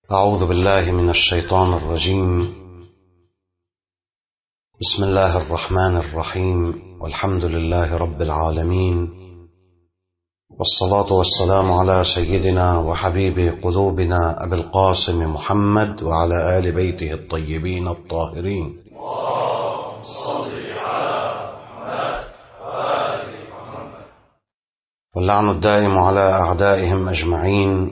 أعوذ بالله من الشيطان الرجيم. بسم الله الرحمن الرحيم، والحمد لله رب العالمين، والصلاة والسلام على سيدنا وحبيب قلوبنا أبي القاسم محمد وعلى آل بيته الطيبين الطاهرين. واللعن الدائم على أعدائهم أجمعين.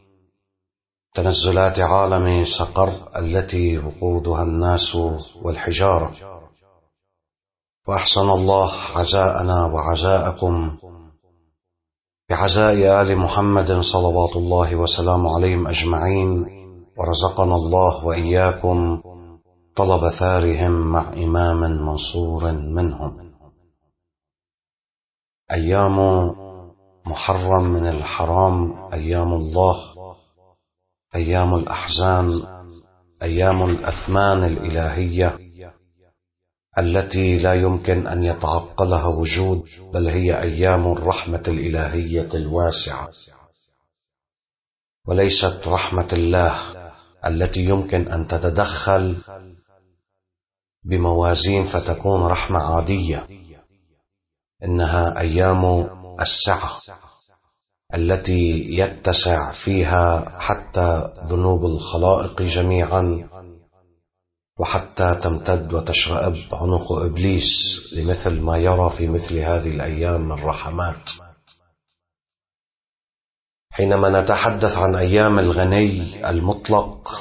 تنزلات عالم سقر التي وقودها الناس والحجارة. وأحسن الله عزاءنا وعزاءكم بعزاء آل محمد صلوات الله وسلامه عليهم أجمعين، ورزقنا الله وإياكم طلب ثارهم مع إمام منصور منهم. أيام محرم من الحرام، أيام الله، أيام الأحزان، أيام الأثمان الإلهية التي لا يمكن أن يتعقلها وجود، بل هي أيام الرحمة الإلهية الواسعة، وليست رحمة الله التي يمكن أن تتدخل بموازين فتكون رحمة عادية. إنها أيام السعة التي يتسع فيها حتى ذنوب الخلائق جميعا، وحتى تمتد وتشرئب عنق إبليس لمثل ما يرى في مثل هذه الأيام من رحمات. حينما نتحدث عن أيام الغني المطلق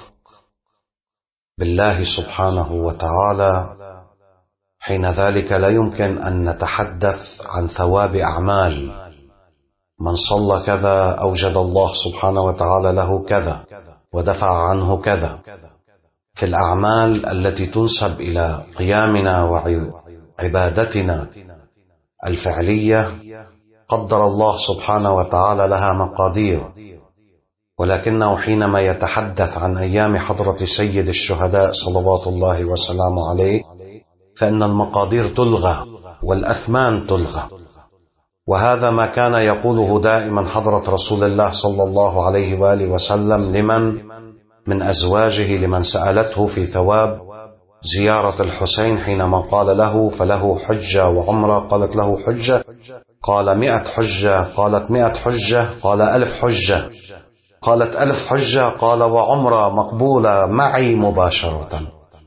بالله سبحانه وتعالى، حين ذلك لا يمكن أن نتحدث عن ثواب أعمال. من صلى كذا أوجد الله سبحانه وتعالى له كذا ودفع عنه كذا. في الأعمال التي تنسب إلى قيامنا وعبادتنا الفعلية قدر الله سبحانه وتعالى لها مقادير، ولكنه حينما يتحدث عن أيام حضرة سيد الشهداء صلوات الله وسلامه عليه، فإن المقادير تلغى والأثمان تلغى. وهذا ما كان يقوله دائما حضرة رسول الله صلى الله عليه وآله وسلم لمن من أزواجه، لمن سألته في ثواب زيارة الحسين، حينما قال له فله حجة وعمرة، قالت له حجة، قال 100 حجة، قالت 100 حجة، قال 1000 حجة، قالت 1000 حجة، قال وعمرة مقبولة معي مباشرة.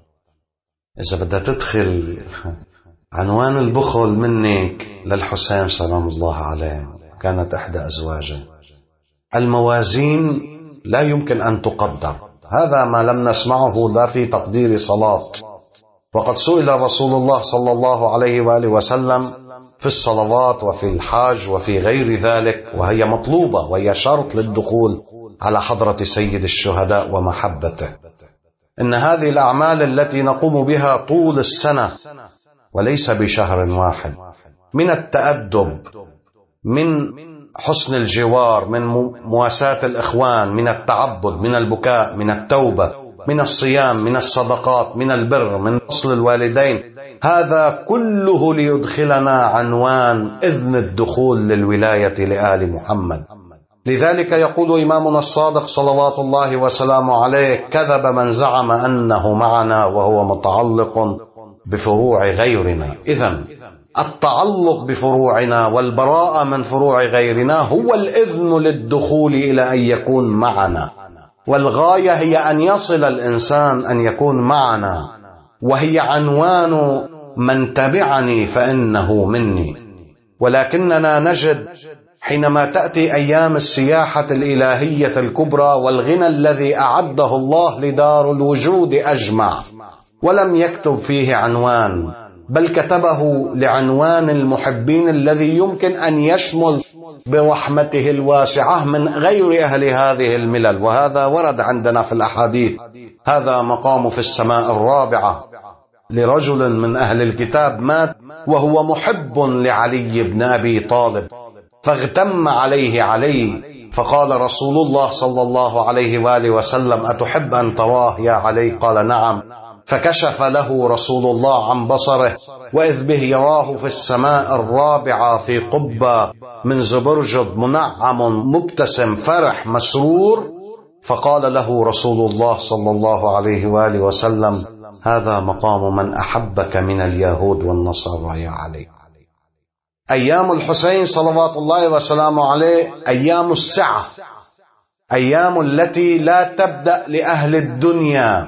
إذا بدها تدخل عنوان البخل منك للحسين سلام الله عليه، كانت إحدى أزواجه. الموازين لا يمكن أن تقدر، هذا ما لم نسمعه لا في تقدير صلاة. وقد سئل رسول الله صلى الله عليه وآله وسلم في الصلوات وفي الحاج وفي غير ذلك، وهي مطلوبة وهي شرط للدخول على حضرة سيد الشهداء ومحبته، إن هذه الأعمال التي نقوم بها طول السنة وليس بشهر واحد، من التأدب، من حسن الجوار، من مواساة الإخوان، من التعبد، من البكاء، من التوبة، من الصيام، من الصدقات، من البر، من وصل الوالدين، هذا كله ليدخلنا عنوان إذن الدخول للولاية لآل محمد. لذلك يقول إمامنا الصادق صلوات الله وسلامه عليه: كذب من زعم أنه معنا وهو متعلق بفروع غيرنا. إذن التعلق بفروعنا والبراءة من فروع غيرنا هو الإذن للدخول إلى أن يكون معنا، والغاية هي أن يصل الإنسان أن يكون معنا، وهي عنوان من تبعني فإنه مني. ولكننا نجد حينما تأتي أيام السياحة الإلهية الكبرى والغنى الذي أعده الله لدار الوجود أجمع، ولم يكتب فيه عنوان، بل كتبه لعنوان المحبين الذي يمكن أن يشمل برحمته الواسعة من غير أهل هذه الملل. وهذا ورد عندنا في الأحاديث: هذا مقام في السماء الرابعة لرجل من أهل الكتاب مات وهو محب لعلي بن أبي طالب، فاغتم عليه علي، فقال رسول الله صلى الله عليه وآله وسلم: أتحب أن تراه يا علي؟ قال: نعم. فكشف له رسول الله عن بصره، وإذ به يراه في السماء الرابعة في قبة من زبرجد منعم مبتسم فرح مسرور، فقال له رسول الله صلى الله عليه وآله وسلم: هذا مقام من أحبك من اليهود والنصارى يا علي. أيام الحسين صلوات الله وسلامه عليه أيام السعة، أيام التي لا تبدأ لأهل الدنيا،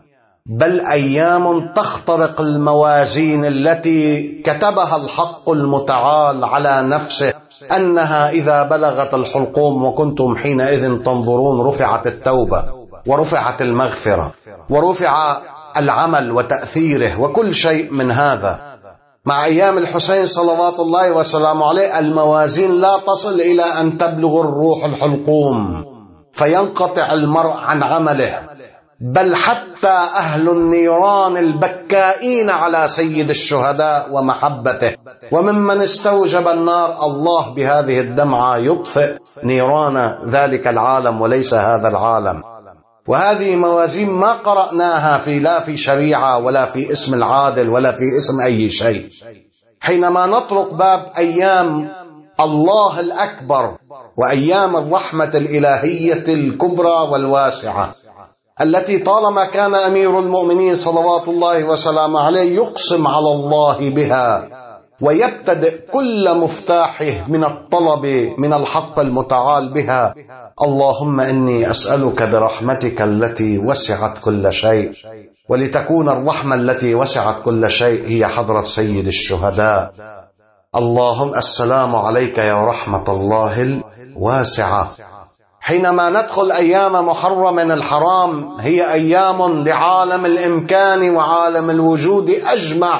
بل أيام تخترق الموازين التي كتبها الحق المتعال على نفسه أنها إذا بلغت الحلقوم وكنتم حينئذ تنظرون رفعت التوبة ورفعت المغفرة ورفع العمل وتأثيره وكل شيء من هذا. مع أيام الحسين صلوات الله وسلامه عليه الموازين لا تصل إلى أن تبلغ الروح الحلقوم فينقطع المرء عن عمله، بل حتى أهل النيران البكائين على سيد الشهداء ومحبته وممن استوجب النار، الله بهذه الدمعة يطفئ نيران ذلك العالم وليس هذا العالم. وهذه موازين ما قرأناها لا في شريعة ولا في اسم العادل ولا في اسم أي شيء. حينما نطرق باب أيام الله الأكبر وأيام الرحمة الإلهية الكبرى والواسعة التي طالما كان أمير المؤمنين صلوات الله وسلامه عليه يقسم على الله بها ويبتدئ كل مفتاحه من الطلب من الحق المتعال بها: اللهم إني أسألك برحمتك التي وسعت كل شيء. ولتكون الرحمة التي وسعت كل شيء هي حضرة سيد الشهداء. اللهم السلام عليك يا رحمة الله الواسعة. حينما ندخل أيام محرم الحرام هي أيام لعالم الإمكان وعالم الوجود أجمع،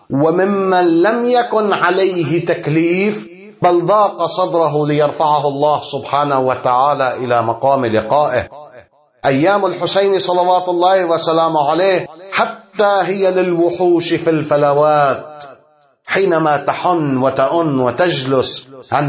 وممن لم يكن عليه تكليف بل ضاق صدره ليرفعه الله سبحانه وتعالى إلى مقام لقائه. أيام الحسين صلوات الله وسلامه عليه حتى هي للوحوش في الفلوات، حينما تحن وتأن وتجلس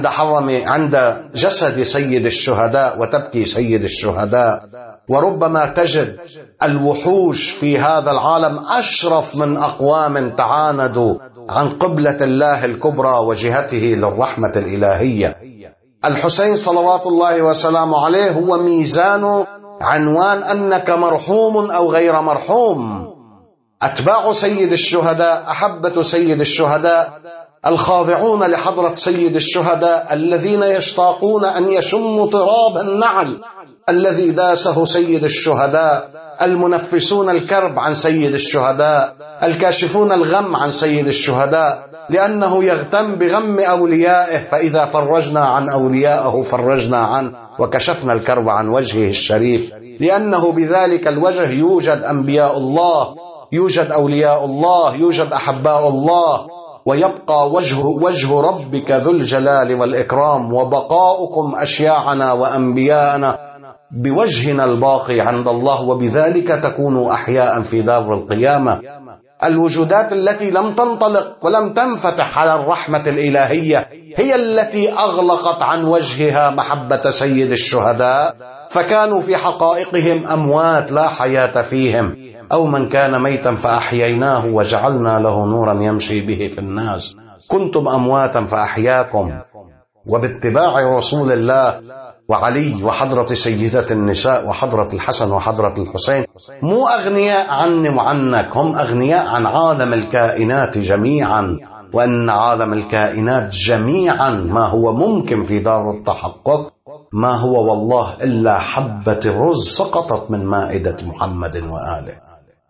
عند جسد سيد الشهداء وتبكي سيد الشهداء. وربما تجد الوحوش في هذا العالم أشرف من أقوام تعاندوا عن قبلة الله الكبرى وجهته للرحمة الإلهية. الحسين صلوات الله وسلامه عليه هو ميزان عنوان أنك مرحوم أو غير مرحوم. أتباع سيد الشهداء، أحبة سيد الشهداء، الخاضعون لحضرة سيد الشهداء، الذين يشتاقون أن يشموا تراب النعل الذي داسه سيد الشهداء، المنفسون الكرب عن سيد الشهداء، الكاشفون الغم عن سيد الشهداء، لأنه يغتم بغم أوليائه، فإذا فرجنا عن أوليائه فرجنا عنه وكشفنا الكرب عن وجهه الشريف، لأنه بذلك الوجه يوجد أنبياء الله، يوجد أولياء الله، يوجد أحباء الله، ويبقى وجه ربك ذو الجلال والإكرام، وبقاؤكم أشياعنا وأنبياءنا بوجهنا الباقي عند الله، وبذلك تكونوا أحياء في دار القيامة. الوجودات التي لم تنطلق ولم تنفتح على الرحمة الإلهية هي التي أغلقت عن وجهها محبة سيد الشهداء، فكانوا في حقائقهم أموات لا حياة فيهم، أو من كان ميتا فأحييناه وجعلنا له نورا يمشي به في الناس. كنتم أمواتا فأحياكم. وباتباع رسول الله وعلي وحضرة سيدة النساء وحضرة الحسن وحضرة الحسين مو أغنياء عني وعنك، هم أغنياء عن عالم الكائنات جميعا، وأن عالم الكائنات جميعا ما هو ممكن في دار التحقق ما هو والله إلا حبة رز سقطت من مائدة محمد وآله.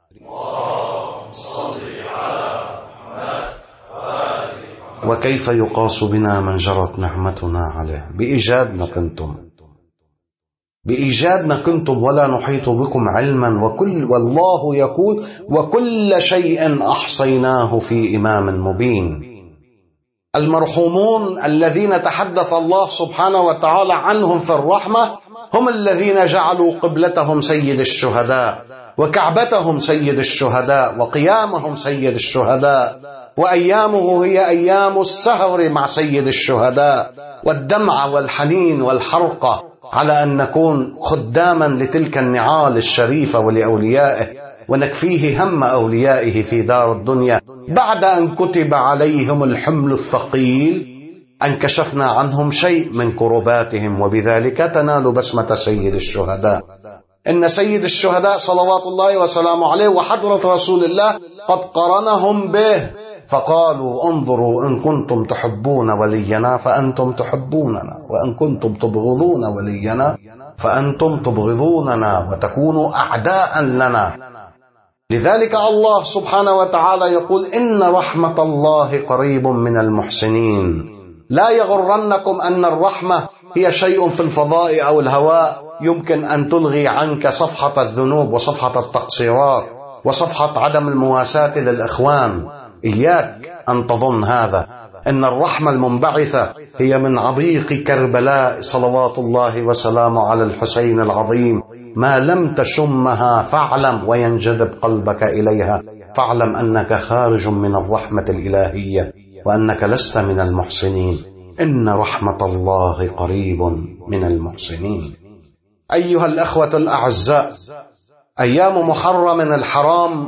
وكيف يقاس بنا من جرت نعمتنا عليه؟ بإيجادنا كنتم ولا نحيط بكم علما، والله يقول وكل شيء أحصيناه في إمام مبين. المرحومون الذين تحدث الله سبحانه وتعالى عنهم في الرحمة هم الذين جعلوا قبلتهم سيد الشهداء، وكعبتهم سيد الشهداء، وقيامهم سيد الشهداء، وأيامه هي أيام السهر مع سيد الشهداء، والدمع والحنين والحرقة على أن نكون خداما لتلك النعال الشريفة ولأوليائه، ونكفيه هم أوليائه في دار الدنيا بعد أن كتب عليهم الحمل الثقيل، أن كشفنا عنهم شيء من كرباتهم، وبذلك تنال بسمة سيد الشهداء. إن سيد الشهداء صلوات الله وسلامه عليه وحضرة رسول الله قد قرنهم به، فقالوا انظروا إن كنتم تحبون ولينا فأنتم تحبوننا، وإن كنتم تبغضون ولينا فأنتم تبغضوننا وتكونوا أعداء لنا. لذلك الله سبحانه وتعالى يقول إن رحمة الله قريب من المحسنين. لا يغرنكم أن الرحمة هي شيء في الفضاء أو الهواء يمكن أن تلغي عنك صفحة الذنوب وصفحة التقصيرات وصفحة عدم المواساة للإخوان. إياك أن تظن هذا. إن الرحمة المنبعثة هي من عبيق كربلاء صلوات الله وسلامه على الحسين العظيم. ما لم تشمها فاعلم وينجذب قلبك إليها، فاعلم أنك خارج من الرحمة الإلهية وأنك لست من المحسنين. إن رحمة الله قريب من المحسنين. أيها الأخوة الأعزاء، أيام محرم الحرام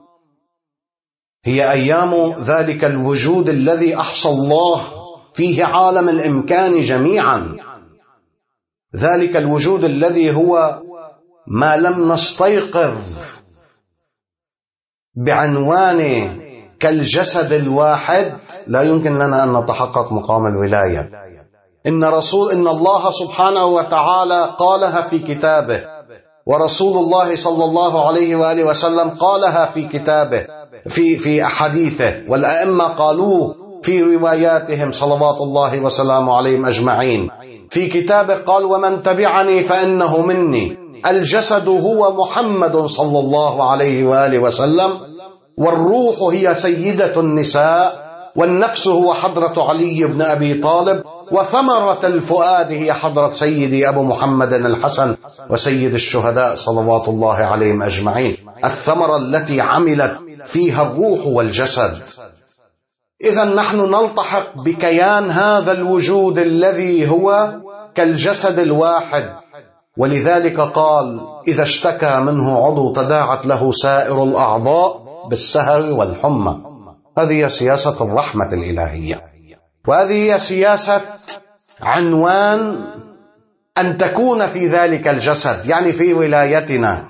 هي أيام ذلك الوجود الذي أحصى الله فيه عالم الإمكان جميعا، ذلك الوجود الذي هو ما لم نستيقظ بعنوان كالجسد الواحد لا يمكن لنا أن نتحقق مقام الولاية. إن الله سبحانه وتعالى قالها في كتابه، ورسول الله صلى الله عليه وآله وسلم قالها في كتابه في أحاديثه، والأئمة قالوه في رواياتهم صلوات الله وسلامه عليهم أجمعين. في كتابه قال ومن تبعني فإنه مني. الجسد هو محمد صلى الله عليه وآله وسلم، والروح هي سيدة النساء، والنفس هو حضرة علي بن أبي طالب، وثمرة الفؤاد هي حضرة سيدي أبو محمد الحسن وسيد الشهداء صلوات الله عليهم أجمعين. الثمرة التي عملت فيها الروح والجسد. إذا نحن نلتحق بكيان هذا الوجود الذي هو كالجسد الواحد. ولذلك قال إذا اشتكى منه عضو تداعت له سائر الأعضاء بالسهر والحمى. هذه سياسة الرحمة الإلهية، وهذه سياسة عنوان أن تكون في ذلك الجسد، يعني في ولايتنا.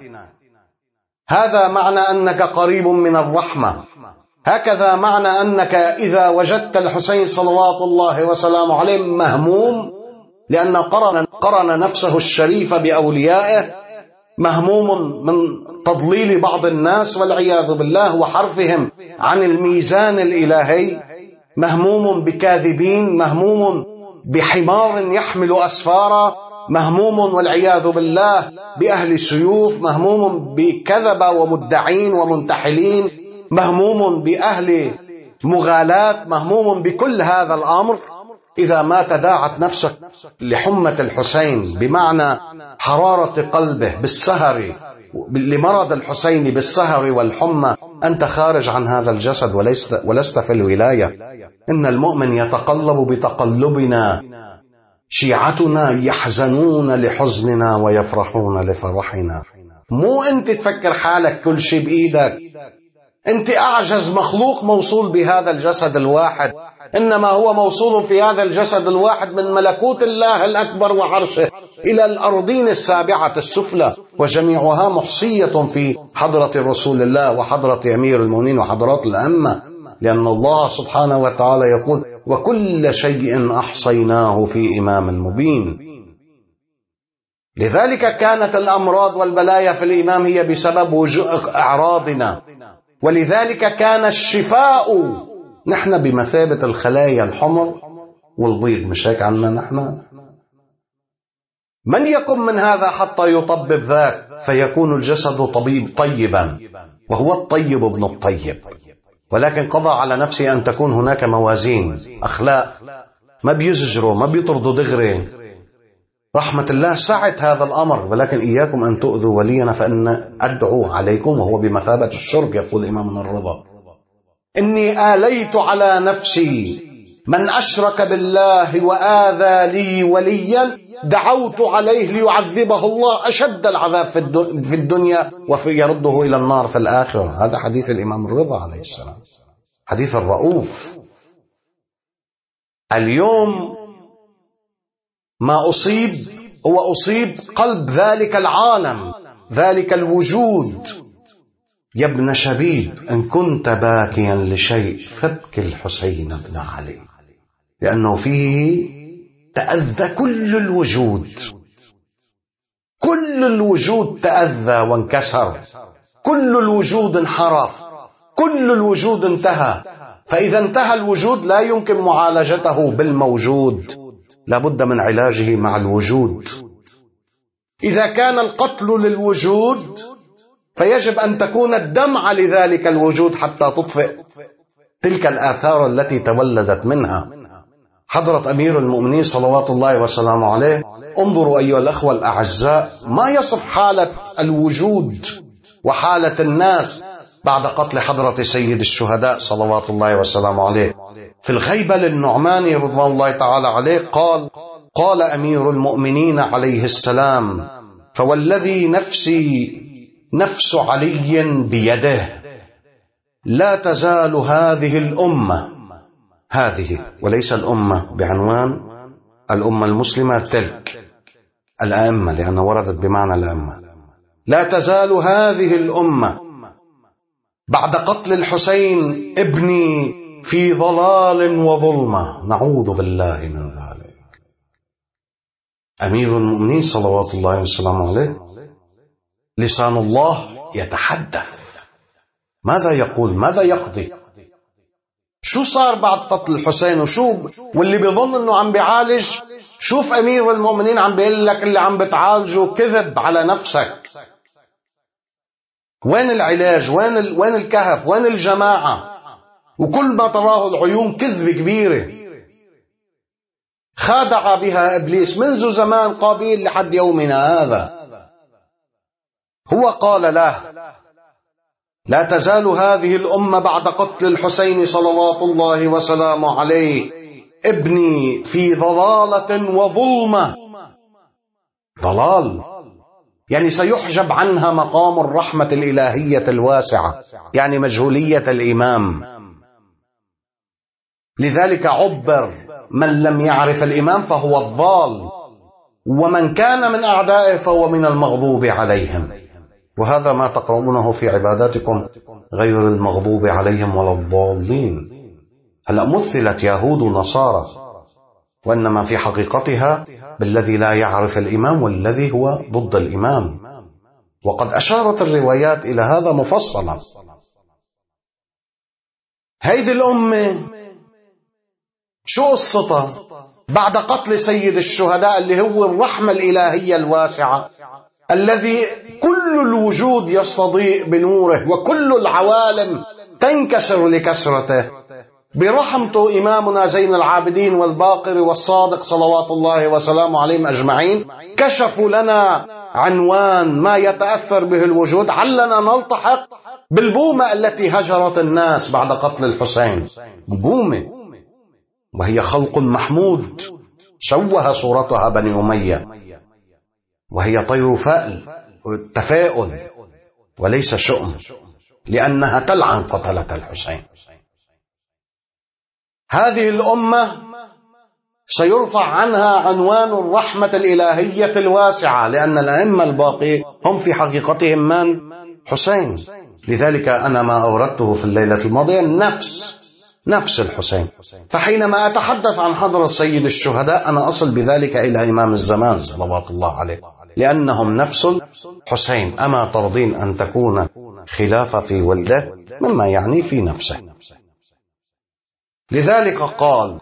هذا معنى أنك قريب من الرحمة. هكذا معنى أنك إذا وجدت الحسين صلوات الله وسلامه عليه مهموم، لأن قرن نفسه الشريفة بأوليائه، مهموم من تضليل بعض الناس والعياذ بالله وحرفهم عن الميزان الإلهي، مهموم بكاذبين، مهموم بحمار يحمل أسفارا، مهموم والعياذ بالله بأهل سيوف، مهموم بكذبة ومدعين ومنتحلين، مهموم بأهل مغالاة، مهموم بكل هذا الأمر. إذا ما تداعت نفسك لحمة الحسين بمعنى حرارة قلبه بالسهر، لمرض الحسين بالسهر والحمى، أنت خارج عن هذا الجسد ولست في الولاية. إن المؤمن يتقلب بتقلبنا، شيعتنا يحزنون لحزننا ويفرحون لفرحنا. مو أنت تفكر حالك كل شيء بإيدك، أنت أعجز مخلوق موصول بهذا الجسد الواحد، إنما هو موصول في هذا الجسد الواحد من ملكوت الله الأكبر وعرشه إلى الأرضين السابعة السفلى، وجميعها محصية في حضرة رسول الله وحضرة أمير المؤمنين وحضرات الأئمة. لأن الله سبحانه وتعالى يقول وكل شيء أحصيناه في إمام مبين. لذلك كانت الأمراض والبلايا في الإمام هي بسبب أعراضنا، ولذلك كان الشفاء. نحن بمثابة الخلايا الحمر والبيض، مش هيك عنا نحن؟ من يقم من هذا حتى يطبب ذاك فيكون الجسد طيبا، وهو الطيب ابن الطيب. ولكن قضى على نفسه أن تكون هناك موازين أخلاق، ما بيزجروا ما بيطردوا دغري. رحمة الله سعت هذا الأمر، ولكن إياكم أن تؤذوا ولينا فإن أدعو عليكم، وهو بمثابة الشرك. يقول إمامنا الرضا إني آليت على نفسي من أشرك بالله وآذى لي وليا دعوت عليه ليعذبه الله أشد العذاب في الدنيا ويرده إلى النار في الآخرة. هذا حديث الإمام الرضا عليه السلام، حديث الرؤوف. اليوم ما أصيب هو أصيب قلب ذلك العالم ذلك الوجود. يا ابن شبيب، إن كنت باكيا لشيء فابكي الحسين بن علي، لأنه فيه تأذى كل الوجود. كل الوجود تأذى وانكسر، كل الوجود انحرف، كل الوجود انتهى. فإذا انتهى الوجود لا يمكن معالجته بالموجود، لابد من علاجه مع الوجود. إذا كان القتل للوجود فيجب أن تكون الدمعة لذلك الوجود حتى تطفئ تلك الآثار التي تولدت منها. حضرة أمير المؤمنين صلوات الله وسلامه عليه، انظروا أيها الأخوة الأعزاء ما يصف حالة الوجود وحالة الناس بعد قتل حضرة سيد الشهداء صلوات الله وسلامه عليه. في الغيبة للنعماني رضوان الله تعالى عليه قال أمير المؤمنين عليه السلام: فوالذي نفس علي بيده لا تزال هذه الأمة، هذه وليس الأمة بعنوان الأمة المسلمة تلك الأئمة، لأنها وردت بمعنى الأئمة، لا تزال هذه الأمة بعد قتل الحسين ابني في ضلال وظلمة، نعوذ بالله من ذلك. أمير المؤمنين صلوات الله وسلامه عليه لسان الله يتحدث. ماذا يقول؟ ماذا يقضي؟ شو صار بعد قتل الحسين؟ واللي بيظن انه عم بيعالج، شوف امير المؤمنين عم بيقول لك اللي عم بتعالجه كذب على نفسك. وين العلاج؟ وين الكهف؟ وين الجماعة؟ وكل ما تراه العيون كذب كبيرة خادع بها إبليس منذ زمان قابيل لحد يومنا هذا. هو قال له: لا تزال هذه الأمة بعد قتل الحسين صلوات الله وسلامه عليه ابني في ضلالة وظلمة. ضلال يعني سيحجب عنها مقام الرحمة الإلهية الواسعة، يعني مجهولية الإمام. لذلك عبر: من لم يعرف الإمام فهو الضال، ومن كان من أعدائه فهو من المغضوب عليهم. وهذا ما تقرؤونه في عباداتكم: غير المغضوب عليهم ولا الضالين. هلأ مثلت يهود ونصارى، وإنما في حقيقتها بالذي لا يعرف الإمام والذي هو ضد الإمام. وقد أشارت الروايات إلى هذا مفصلا. هيدي الأمة شو قصتها بعد قتل سيد الشهداء اللي هو الرحمة الإلهية الواسعة، الذي كل الوجود يستضيء بنوره وكل العوالم تنكسر لكسرته؟ برحمته إمامنا زين العابدين والباقر والصادق صلوات الله وسلامه عليهم أجمعين كشفوا لنا عنوان ما يتأثر به الوجود، علنا نلتحق بالبومة التي هجرت الناس بعد قتل الحسين. بومة وهي خلق محمود شوه صورتها بني أمية، وهي طير فأل تفاؤل وليس شؤم، لأنها تلعن قتلة الحسين. هذه الأمة سيرفع عنها عنوان الرحمة الإلهية الواسعة، لأن الأئمة الباقي هم في حقيقتهم من؟ حسين. لذلك أنا ما أوردته في الليلة الماضية نفس الحسين. فحينما أتحدث عن حضرة سيد الشهداء أنا أصل بذلك إلى إمام الزمان صلوات الله عليه، لأنهم نفس الحسين. أما ترضين أن تكون خلافة في ولده مما يعني في نفسه؟ لذلك قال: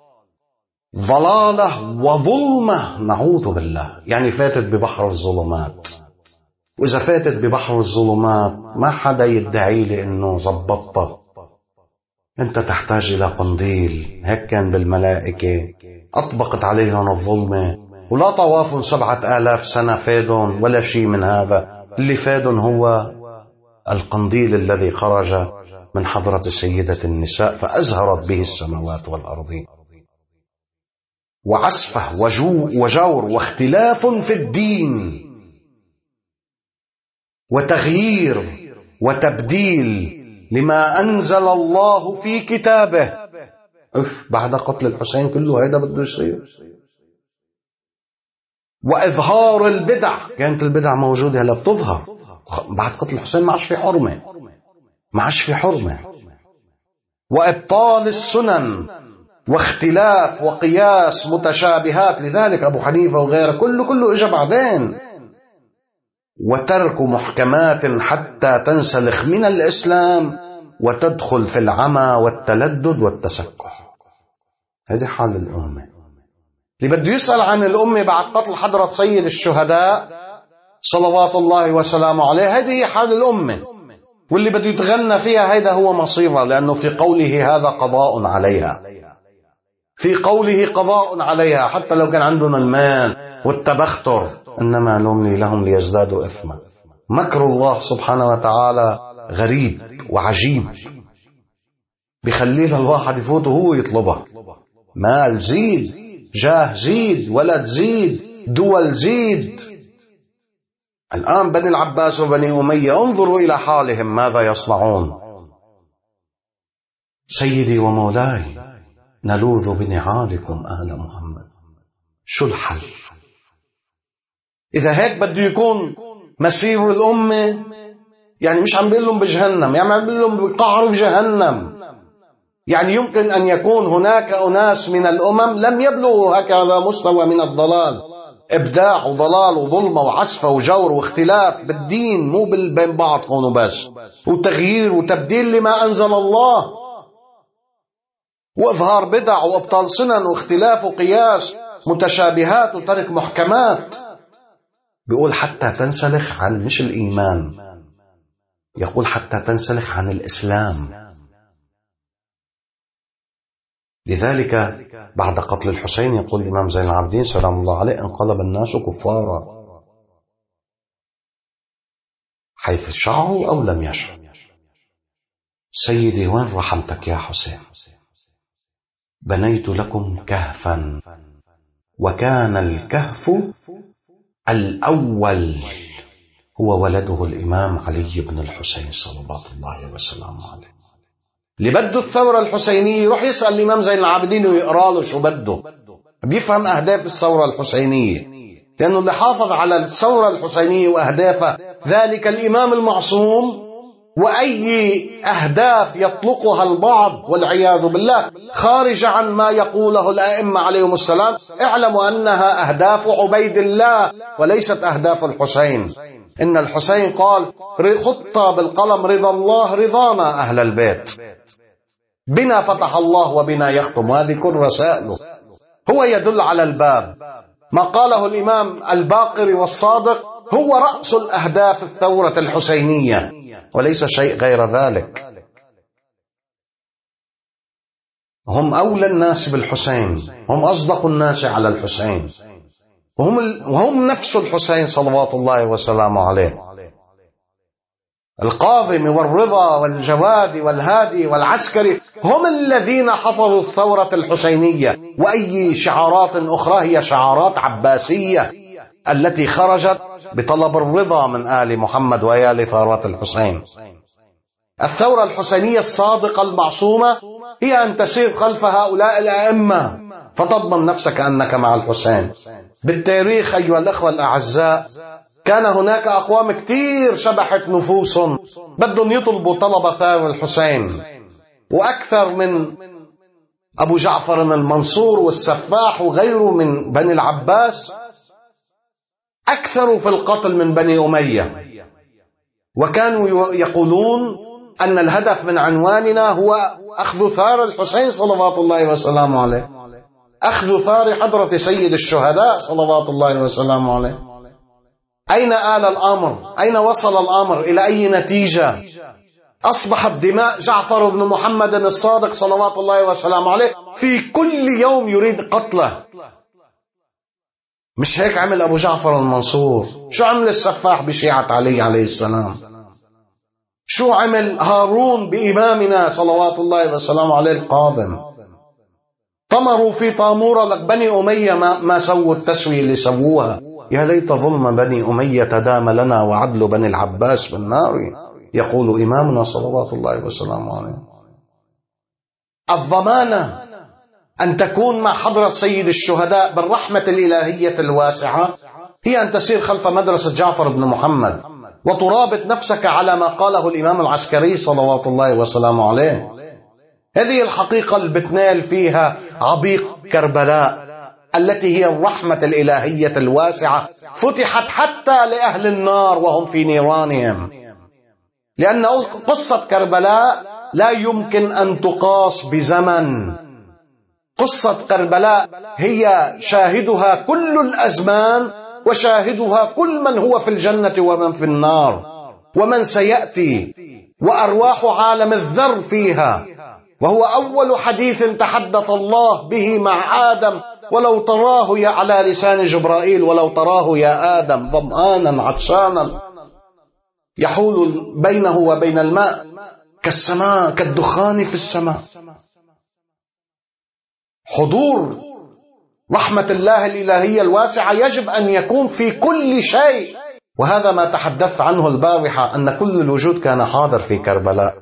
ضلالة وظلمة، نعوذ بالله، يعني فاتت ببحر الظلمات. وإذا فاتت ببحر الظلمات ما حدا يدعي لي إنه زبطته. أنت تحتاج إلى قنديل. هيك كان بالملائكة، أطبقت عليهم الظلمة ولا طواف 7000 سنة فادهم ولا شيء من هذا. اللي فادهم هو القنديل الذي خرج من حضرة سيدة النساء فأزهرت به السماوات والأرضين. وعسفة وجور واختلاف في الدين وتغيير وتبديل لما أنزل الله في كتابه. بعد قتل الحسين كله هيدا بده يصير؟ وإظهار البدع. كانت البدع موجودة، هلا بتظهر بعد قتل الحسين، ما عادش في حرمة، ما عادش في حرمة. وإبطال السنن واختلاف وقياس متشابهات، لذلك أبو حنيفة وغيره كله إجا بعدين. وترك محكمات حتى تنسلخ من الإسلام وتدخل في العمى والتلدد والتسكح. هذه حال الأمة. اللي بده يسأل عن الأمة بعد قتل حضرة سيد الشهداء صلوات الله وسلامه عليه، هذه هي حال الأمة. واللي بده يتغنى فيها هيدا هو مصيرها، لأنه في قوله هذا قضاء عليها، في قوله قضاء عليها، حتى لو كان عندنا المال والتبختر. إنما نملي لهم ليزدادوا إثما. مكر الله سبحانه وتعالى غريب وعجيب، بخليها الواحد يفوت وهو يطلبها. مال زيد، جاه زيد، ولد زيد، دول زيد. الآن بني العباس وبني أمية انظروا إلى حالهم ماذا يصنعون. سيدي ومولاي نلوذ بنعالكم آل محمد. شو الحل؟ إذا هيك بده يكون مسير الأمة، يعني مش عم بيقول لهم بجهنم، يعني عم بيقول لهم بقعر بجهنم. يعني يمكن أن يكون هناك أناس من الأمم لم يبلغوا هكذا مستوى من الضلال، إبداع وضلال وظلمة وعسفة وجور واختلاف بالدين، مو بين بعض كونوا بس، وتغيير وتبديل لما أنزل الله، وإظهار بدع وإبطال سنن واختلاف وقياس متشابهات وترك محكمات. بيقول حتى تنسلخ عن مش الإيمان، يقول حتى تنسلخ عن الإسلام. لذلك بعد قتل الحسين يقول الإمام زين العابدين سلام الله عليه انقلب الناس كفارا، حيث شعروا أو لم يشعروا. سيدي وين رحمتك يا حسين؟ بنيت لكم كهفا، وكان الكهف الأول هو ولده الإمام علي بن الحسين صلوات الله وسلامه عليه. اللي بده الثورة الحسينية يروح يسأل الإمام زين العابدين ويقرأ له شو بده، بيفهم أهداف الثورة الحسينية، لأنه اللي حافظ على الثورة الحسينية وأهدافها ذلك الإمام المعصوم. وأي أهداف يطلقها البعض والعياذ بالله خارج عن ما يقوله الأئمة عليهم السلام، اعلموا أنها أهداف عبيد الله وليست أهداف الحسين. إن الحسين قال خط بالقلم رضا الله رضانا أهل البيت، بنا فتح الله وبنا يختم، وهذه كل رسائله. هو يدل على الباب. ما قاله الإمام الباقر والصادق هو رأس الأهداف الثورة الحسينية وليس شيء غير ذلك. هم أولى الناس بالحسين، هم أصدق الناس على الحسين، وهم نفس الحسين صلوات الله وسلامه عليه. القاضم والرضا والجواد والهادي والعسكري هم الذين حفظوا الثورة الحسينية. وأي شعارات أخرى هي شعارات عباسية التي خرجت بطلب الرضا من آل محمد وآل ثورة الحسين. الثورة الحسينية الصادقة المعصومة هي أن تسير خلف هؤلاء الأئمة فتضمن نفسك أنك مع الحسين. بالتاريخ أيها الأخوة الأعزاء كان هناك أقوام كتير شبحت نفوسهم بدهم يطلبوا طلب ثار الحسين، وأكثر من أبو جعفر المنصور والسفاح وغيره من بني العباس أكثروا في القتل من بني أمية. وكانوا يقولون أن الهدف من عنواننا هو أخذ ثار الحسين صلوات الله وسلامه عليه، أخذ ثار حضرة سيد الشهداء صلوات الله وسلامه عليه. أين آل الأمر؟ أين وصل الأمر؟ إلى أي نتيجة؟ أصبحت دماء جعفر بن محمد الصادق صلوات الله وسلامه عليه في كل يوم يريد قتله. مش هيك عمل أبو جعفر المنصور؟ شو عمل السفاح بشيعة علي عليه السلام؟ شو عمل هارون بإمامنا صلوات الله وسلامه عليه القاضم؟ طمروا في طامورة لك بني أمية ما سووا التسوية اللي سووها. يا ليت ظلم بني أمية دام لنا وعدل بني العباس بالنار، يقول إمامنا صلوات الله وسلامه عليه. الضمانة أن تكون مع حضرة سيد الشهداء بالرحمة الإلهية الواسعة هي أن تسير خلف مدرسة جعفر بن محمد وترابط نفسك على ما قاله الإمام العسكري صلوات الله وسلامه عليه. هذه الحقيقة اللي بتنال فيها عبيق كربلاء، التي هي الرحمة الإلهية الواسعة، فتحت حتى لأهل النار وهم في نيرانهم. لأن قصة كربلاء لا يمكن أن تقاس بزمن. قصة كربلاء هي شاهدها كل الأزمان، وشاهدها كل من هو في الجنة ومن في النار ومن سيأتي، وأرواح عالم الذر فيها. وهو أول حديث تحدث الله به مع آدم: ولو تراه يا على لسان جبرائيل، ولو تراه يا آدم ظمآنا عطشانا يحول بينه وبين الماء كالسماء، كالدخان في السماء. حضور رحمة الله الإلهية الواسعة يجب أن يكون في كل شيء. وهذا ما تحدثت عنه البارحة، أن كل الوجود كان حاضر في كربلاء.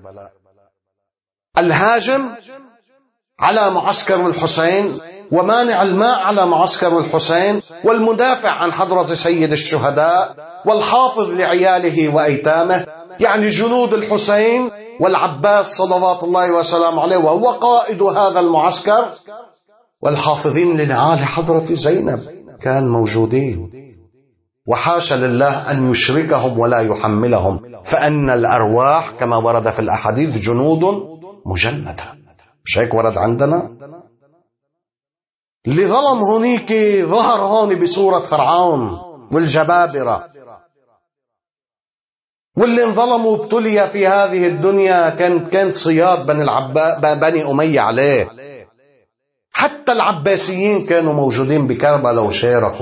الهاجم على معسكر الحسين، ومانع الماء على معسكر الحسين، والمدافع عن حضرة سيد الشهداء، والحافظ لعياله وأيتامه، يعني جنود الحسين والعباس صلوات الله وسلامه عليه وهو قائد هذا المعسكر، والحافظين لنعال حضرة زينب كان موجودين. وحاشا لله أن يشركهم ولا يحملهم، فأن الأرواح كما ورد في الأحاديث جنود مجندة. مش هيك ورد عندنا؟ اللي ظلم هونيك ظهر هون بصورة فرعون والجبابرة، واللي انظلموا وابتلي في هذه الدنيا كانت صياد بني أمية عليه. حتى العباسيين كانوا موجودين بكربلاء وشاركوا.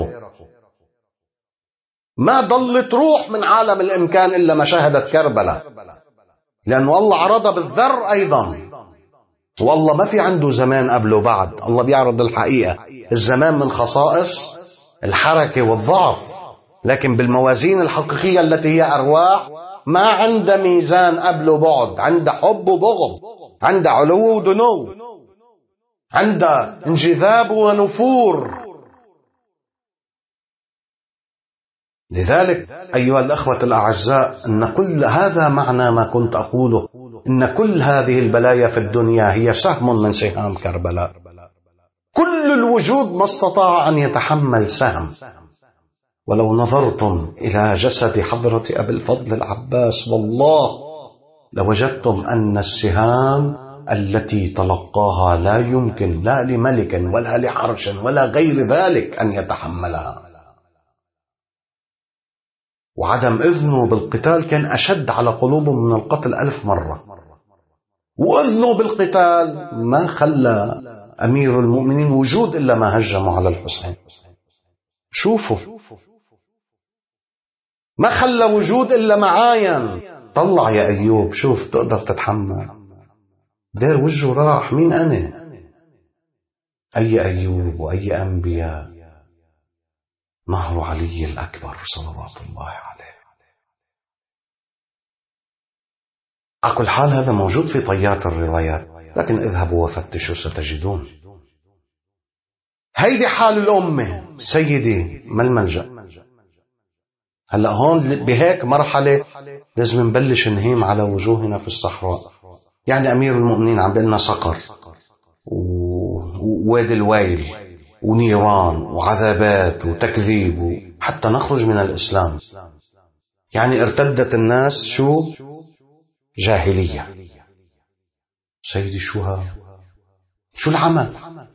ما ضلت روح من عالم الإمكان إلا ما شاهدت كربلاء، لأنه الله عرض بالذر أيضا. والله ما في عنده زمان قبل وبعد، الله بيعرض الحقيقة. الزمان من خصائص الحركة والضعف، لكن بالموازين الحقيقية التي هي أرواح ما عند ميزان قبل وبعد، عند حب وبغض، عند علو ودنو، عند انجذاب ونفور. لذلك أيها الأخوة الأعزاء، أن كل هذا معنى ما كنت أقوله، إن كل هذه البلايا في الدنيا هي سهم من سهام كربلاء. كل الوجود ما استطاع أن يتحمل سهم. ولو نظرتم إلى جسد حضرة أبي الفضل العباس والله لوجدتم أن السهام التي تلقاها لا يمكن لا لملك ولا لعرش ولا غير ذلك أن يتحملها. وعدم إذنه بالقتال كان أشد على قلوبهم من القتل 1000 مرة. وإذنه بالقتال ما خلى أمير المؤمنين وجود إلا ما هجموا على الحسين. شوفوا، ما خلى وجود إلا معاين. طلع يا أيوب، شوف تقدر تتحمل. دير وجهه راح. مين أنا؟ أي أيوب وأي أنبياء؟ نهر علي الأكبر صلوات الله عليه. على كل حال هذا موجود في طيات الروايات، لكن اذهبوا وفتشوا ستجدون. هيدي حال الأمة سيدي. ما الملجأ؟ هلأ هون بهيك مرحلة لازم نبلش نهيم على وجوهنا في الصحراء. يعني أمير المؤمنين عم بيقلنا صقر ووادي الويل ونيران وعذابات وتكذيب حتى نخرج من الإسلام. يعني ارتدت الناس شو؟ جاهلية. سيدي شو العمل؟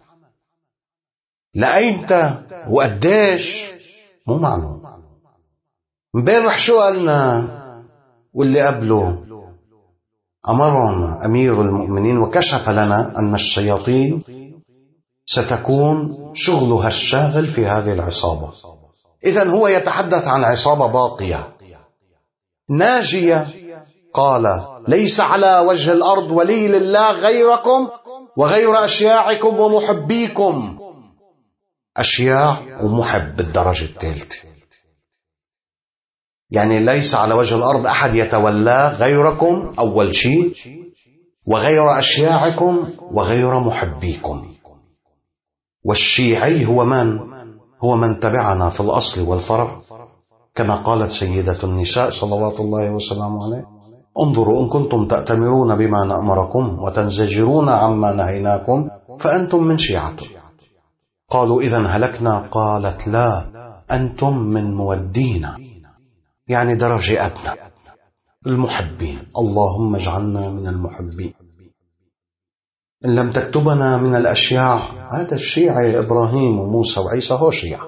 لأيمتى وقديش؟ مو معلوم. امبارح شو قالنا واللي قبله؟ أمرهم أمير المؤمنين وكشف لنا أن الشياطين ستكون شغلها الشاغل في هذه العصابة. إذن هو يتحدث عن عصابة باقية ناجية. قال: ليس على وجه الأرض ولي لله غيركم وغير أشياعكم ومحبيكم. أشياع ومحب بالدرجة الثالثة. يعني ليس على وجه الأرض أحد يتولاه غيركم أول شيء، وغير أشياعكم وغير محبيكم. والشيعي هو من؟ هو من تبعنا في الأصل والفرع، كما قالت سيدة النساء صلوات الله وسلامه عليه: انظروا إن كنتم تأتمرون بما نأمركم وتنزجرون عما نهيناكم فأنتم من شيعته. قالوا: إذن هلكنا؟ قالت: لا، أنتم من مودينا، يعني درجاتنا المحبين. اللهم اجعلنا من المحبين. إن لم تكتبنا من الأشياع، هذا الشيعة إبراهيم وموسى وعيسى هو شيعة،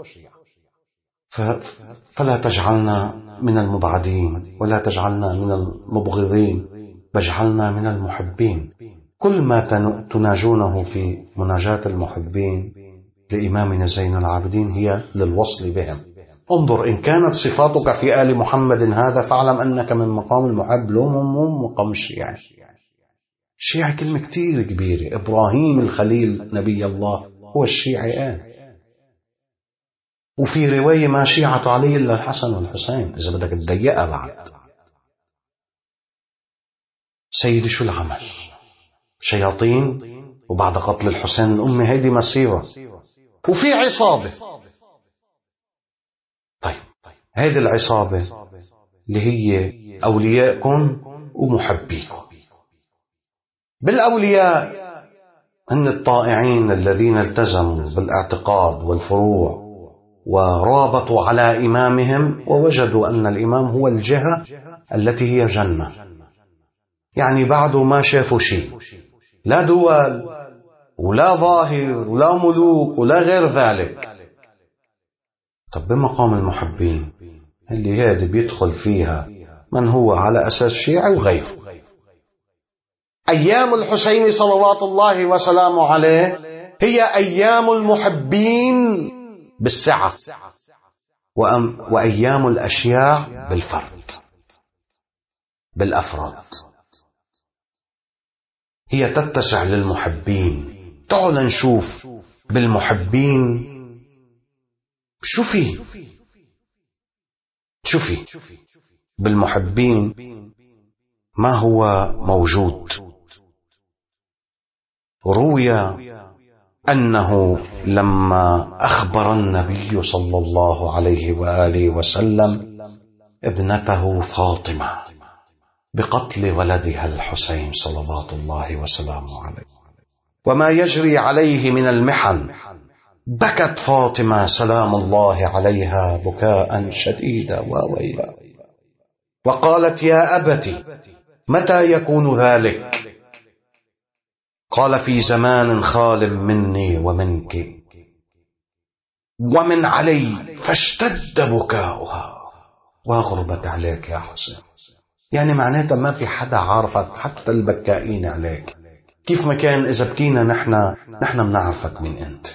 فلا تجعلنا من المبعدين ولا تجعلنا من المبغضين، واجعلنا من المحبين. كل ما تناجونه في مناجاة المحبين لإمامنا زين العابدين هي للوصل بهم. انظر، إن كانت صفاتك في آل محمد هذا فاعلم أنك من مقام المحب، لو من مقام الشيعة. الشيعة كلمة كتير كبيرة. إبراهيم الخليل نبي الله هو الشيعي وفي رواية: ما شيعة علي إلا الحسن والحسين، إذا بدك تضيقها بعد. سيدي شو العمل؟ شياطين، وبعد قتل الحسين الأمي هيدي مسيرة، وفي عصابة. طيب، هيدي العصابة اللي هي أولياءكم ومحبيكم. بالأولياء أن الطائعين الذين التزموا بالاعتقاد والفروع ورابطوا على إمامهم ووجدوا أن الإمام هو الجهة التي هي جنة، يعني بعد ما شافوا شيء، لا دول ولا ظاهر ولا ملوك ولا غير ذلك. طب بمقام المحبين اللي هذه بيدخل فيها من هو على أساس شيعي وغيره. أيام الحسين صلوات الله وسلامه عليه هي أيام المحبين بالسعة، وأيام الأشياع بالفرد بالأفراد. هي تتسع للمحبين. تعال نشوف بالمحبين شوفي بالمحبين ما هو موجود. روي أنه لما أخبر النبي صلى الله عليه وآله وسلم ابنته فاطمة بقتل ولدها الحسين صلوات الله وسلامه عليه وما يجري عليه من المحن، بكت فاطمة سلام الله عليها بكاء شديدا وويلا، وقالت: يا أبتي متى يكون ذلك؟ قال: في زمان خال مني ومنك ومن علي. فاشتد بكاؤها وغربت عليك يا حسين. يعني معناتها ما في حدا عارفك، حتى البكائين عليك. كيف ما كان إذا بكينا نحن منعرفك من أنت.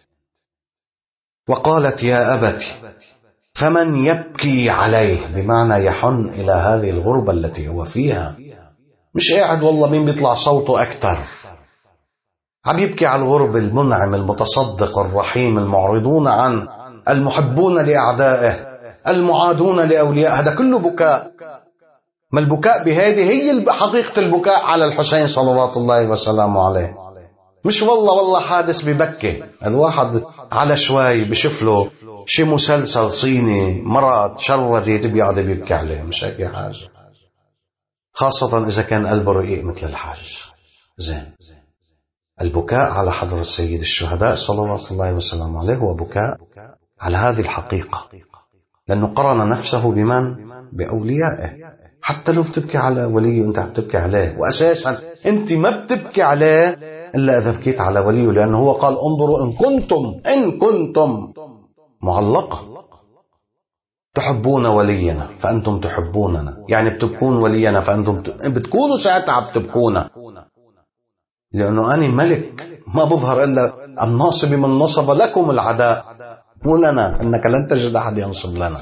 وقالت: يا أبتي فمن يبكي عليه، بمعنى يحن إلى هذه الغربة التي هو فيها. مش قاعد والله مين بيطلع صوته أكتر، عم يبكي على الغرب. المنعم المتصدق الرحيم المعرضون عن المحبون لأعدائه المعادون لأولياء، هذا كله بكاء. ما البكاء بهذه هي حقيقة البكاء على الحسين صلوات الله وسلامه عليه. مش والله حادث ببكي. الواحد على شوي بشوف له شي مسلسل صيني مرأة شردت بيقعد بيبكي عليه، مش هيك حاجة، خاصة إذا كان قلبه رقيق مثل الحاج. زين، البكاء على حضرة سيد الشهداء صلوات الله وسلامه عليه هو بكاء على هذه الحقيقة، لأنه قرن نفسه بمن؟ بأوليائه. حتى لو بتبكي على ولي أنت بتبكي عليه، وأساسا أنت ما بتبكي عليه إلا إذا بكيت على وليه، لأنه هو قال: انظروا إن كنتم معلقة تحبون ولينا فأنتم تحبوننا، يعني بتبكون ولينا فأنتم بتكونوا ساعتها بتبكونا، لأنه أنا ملك ما بظهر إلا الناصب من نصب لكم العداء، مو لنا، إنك لن تجد أحد ينصب لنا.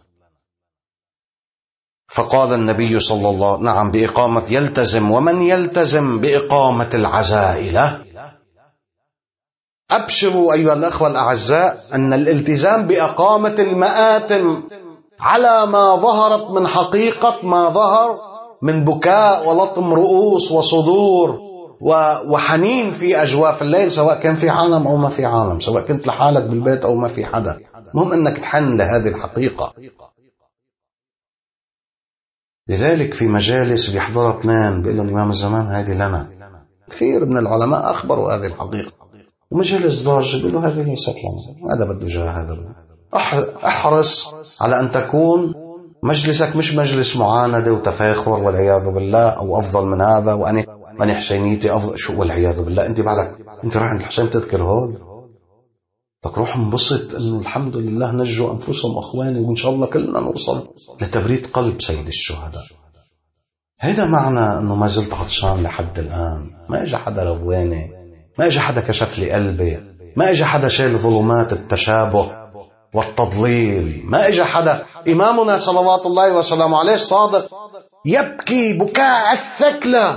فقال النبي صلى الله نعم بإقامة يلتزم، ومن يلتزم بإقامة العزائلة. أبشروا أيها الأخوة الأعزاء أن الالتزام بإقامة المآتم على ما ظهرت من حقيقة ما ظهر من بكاء ولطم رؤوس وصدور وحنين في أجواف الليل، سواء كان في عالم أو ما في عالم، سواء كنت لحالك بالبيت أو ما في حدا، المهم أنك تحن لهذه الحقيقة. لذلك في مجالس بيحضر اثنين بيقول لهم إمام الزمان هذه لنا. كثير من العلماء أخبروا هذه الحقيقة. ومجالس ضاجة بيقولوا هذه ليست لنا، هذا بده جاه هذا. احرص على أن تكون مجلسك مش مجلس معاندة وتفاخر والعياذ بالله، أو أفضل من هذا وأنا حسينيتي أفضل شو والعياذ بالله. أنت بعدك أنت راح عند الحسين تذكر هول، بدك روح انبسط إنه الحمد لله نجوا أنفسهم أخواني، وإن شاء الله كلنا نوصل لتبريد قلب سيد الشهداء. هذا معنى إنه ما زلت عطشان لحد الآن. ما إجا حدا رواني، ما إجا حدا كشف لي قلبي، ما إجا حدا شال ظلمات التشابه والتضليل، ما إجا حدا. إمامنا صلوات الله وسلامه عليه صادق يبكي بكاء الثكلى.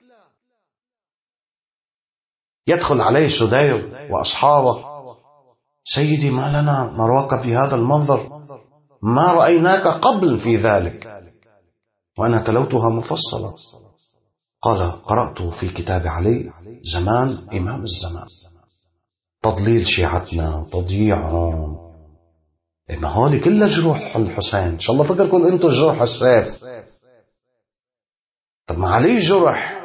يدخل عليه سدير وأصحابه: سيدي ما لنا نراك في هذا المنظر، ما رأيناك قبل في ذلك. وأنا تلوتها مفصلة. قال: قرأت في كتاب علي زمان إمام الزمان، تضليل شيعتنا، تضييعهم. ما هولي كلها جروح الحسين. إن شاء الله فكركم أنتم جروح السيف. طب ما علي جرح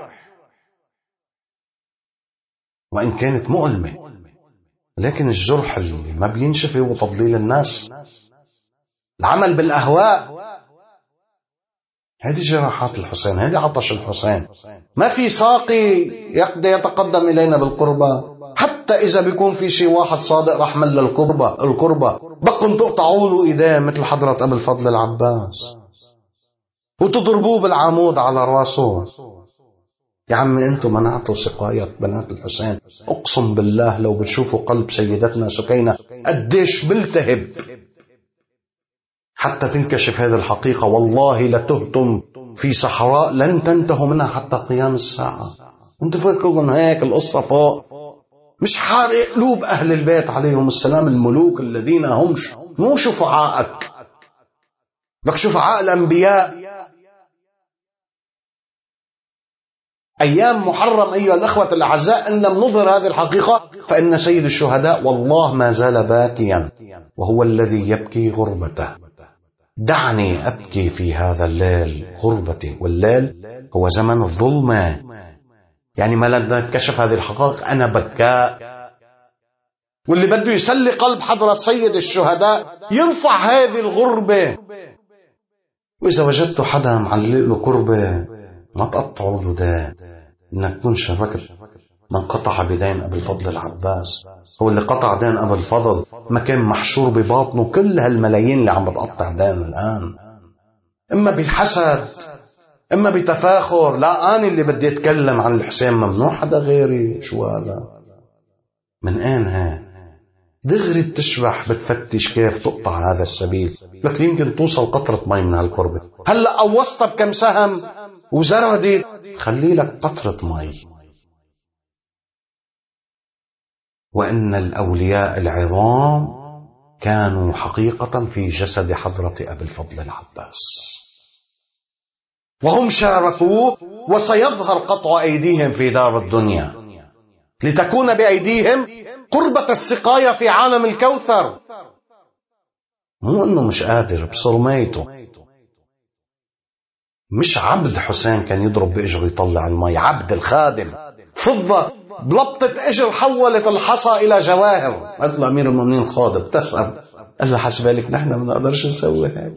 وإن كانت مؤلمة، لكن الجرح اللي ما بينشفي هو تضليل الناس، العمل بالأهواء. هذه جراحات الحسين، هذه عطش الحسين. ما في ساقي يقدر يتقدم إلينا بالقربة، حتى إذا بيكون في شيء واحد صادق رح مل القربة بكم تقطعوا له إيديه مثل حضرة أبي الفضل العباس وتضربوه بالعمود على راسه. يا عمي أنتم منعتوا سقاية بنات الحسين. أقسم بالله لو بتشوفوا قلب سيدتنا سكينة قديش بلتهب حتى تنكشف هذه الحقيقة، والله لتهتم في صحراء لن تنتهوا منها حتى قيام الساعة. أنتم فكرون هيك القصة فوق، مش حارق قلوب أهل البيت عليهم السلام، الملوك الذين هم مو شفعائك، بك شفعاء الأنبياء. أيام محرم أيها الأخوة الأعزاء أن لم نظهر هذه الحقيقة، فإن سيد الشهداء والله ما زال باكيا، وهو الذي يبكي غربته. دعني أبكي في هذا الليل غربتي، والليل هو زمن الظلمة. يعني ما لدى كشف هذه الحقائق أنا بكاء. واللي بده يسلي قلب حضرة سيد الشهداء يرفع هذه الغربة. وإذا وجدت حدا معلق له كربة ما تقطعوا له ده، إنك تكون شركت من قطع بدين أبي الفضل العباس. هو اللي قطع دين أبي الفضل ما كان محشور بباطنه كل هالملايين اللي عم بتقطع دين الآن، إما بحسد إما بتفاخر. لا أنا اللي بدي أتكلم عن الحسين، ممنوع حدا غيري. شو هذا؟ من أين ها؟ دغري بتشبح بتفتش كيف تقطع هذا السبيل. لك يمكن توصل قطرة مي من هالكربة. هلأ قوصت بكم سهم وزردت، خلي لك قطرة مي. وإن الأولياء العظام كانوا حقيقة في جسد حضرة أبي الفضل العباس، وهم شاركوه. وسيظهر قطع أيديهم في دار الدنيا لتكون بأيديهم قربة السقاية في عالم الكوثر. مو أنه مش قادر بصرميته. مش عبد حسين كان يضرب بإجره يطلع المي، عبد الخادم فضة بلبطة إجر حولت الحصى إلى جواهر. قلت له أمير المؤمنين خاضب تسأل، قال له حسبالك نحن ما نقدرش نسوي هيك.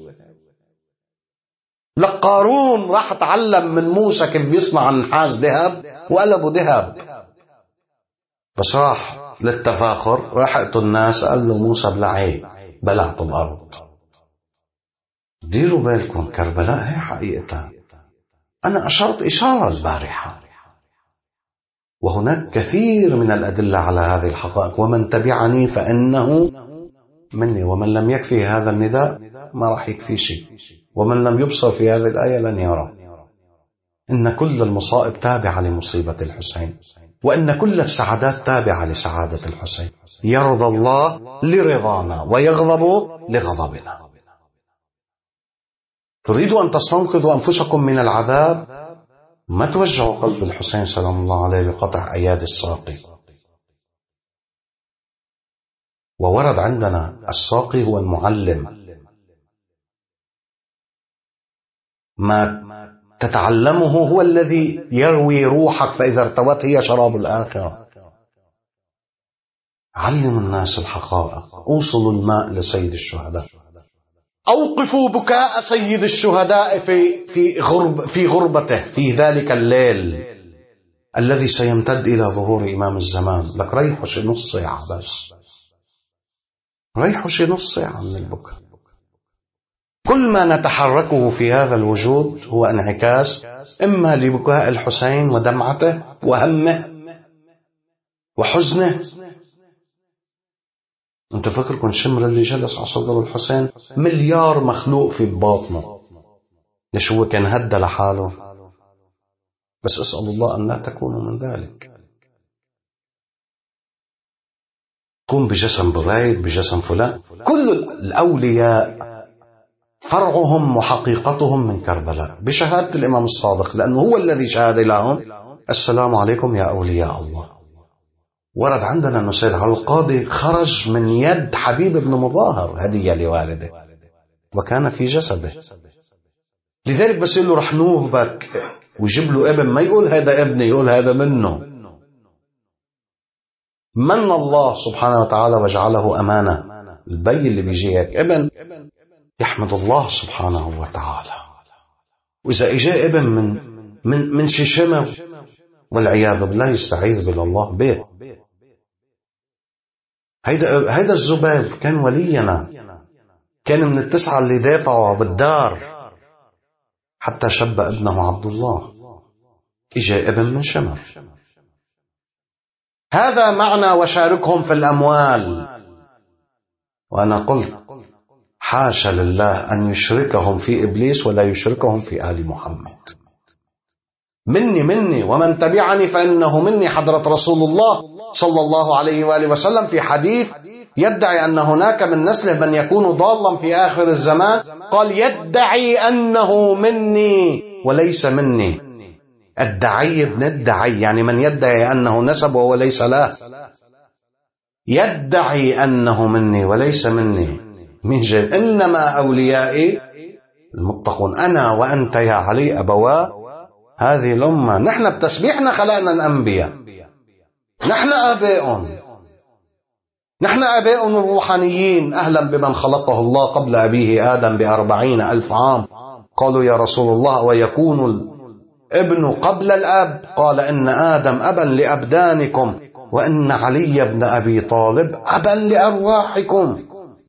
لقارون راح تعلم من موسى كيف يصنع النحاس ذهب وقلبه ذهب، بس راح للتفاخر راح اقتل الناس، قال له موسى بلعي بلعت الأرض. ديروا بالكم كربلاء هي حقيقتها. أنا أشرت إشارة البارحة، وهناك كثير من الأدلة على هذه الحقائق. ومن تبعني فإنه مني، ومن لم يكفي هذا النداء ما راح يكفي شيء، ومن لم يبصر في هذه الآية لن يرى. إن كل المصائب تابعة لمصيبة الحسين، وإن كل السعادات تابعة لسعادة الحسين. يرضى الله لرضانا ويغضب لغضبنا. تريدوا أن تستنقذوا أنفسكم من العذاب؟ ما توجعوا قلب الحسين سلام الله عليه بقطع أيادي الساقي. وورد عندنا الساقي هو المعلم، ما تتعلمه هو الذي يروي روحك، فإذا ارتوت هي شراب الآخرة. علموا الناس الحقائق، أوصلوا الماء لسيد الشهداء، أوقفوا بكاء سيد الشهداء في غربته في ذلك الليل الذي سيمتد إلى ظهور إمام الزمان. لك ريحوا شي نص ساعة بس، ريحوا شي نص ساعة من البكاء. كل ما نتحركه في هذا الوجود هو انعكاس إما لبكاء الحسين ودمعته وهمه وحزنه. انت فكركم شمر اللي جلس على صدر الحسين مليار مخلوق في باطنه، ليش هو كان هدى لحاله؟ بس أسأل الله أن لا تكونوا من ذلك. تكون بجسم بريد، بجسم فلان. كل الأولياء فرعهم وحقيقتهم من كربلاء بشهادة الإمام الصادق، لأنه هو الذي شهد لهم السلام عليكم يا أولياء الله. ورد عندنا أن سيد علي القاضي خرج من يد حبيب بن مظاهر هدية لوالده وكان في جسده، لذلك بس يقول له رح نوهبك ويجيب له ابن، ما يقول هذا ابني، يقول هذا منه. من الله سبحانه وتعالى وجعله أمانة. البي اللي بيجيك ابن يحمد الله سبحانه وتعالى، وإذا إجاء ابن من شمر والعياذ بالله يستعيذ بالله به. هيدا الزبير كان ولينا، كان من التسعة اللي دافعوا بالدار حتى شب ابنه عبد الله، إجاء ابن من شمر. هذا معنى وشاركهم في الأموال. وأنا قلت حاشا لله أن يشركهم في إبليس ولا يشركهم في آل محمد. مني ومن تبعني فإنه مني. حضرة رسول الله صلى الله عليه وآله وسلم في حديث يدعي أن هناك من نسله من يكون ضالا في آخر الزمان، قال يدعي أنه مني وليس مني. الدعي ابن الدعي، يعني من يدعي أنه نسب وهو ليس له، يدعي أنه مني وليس مني. من جل إنما أوليائي المتقون. أنا وأنت يا علي أبوا هذه الأمة. نحن بتسبيحنا خلقنا الأنبياء، نحن آبائهم، نحن آبائهم الروحانيين. أهلا بمن خلقه الله قبل أبيه آدم ب40,000 عام. قالوا يا رسول الله ويكون الابن قبل الأب؟ قال إن آدم أبا لأبدانكم وإن علي بن أبي طالب أبا لأرواحكم.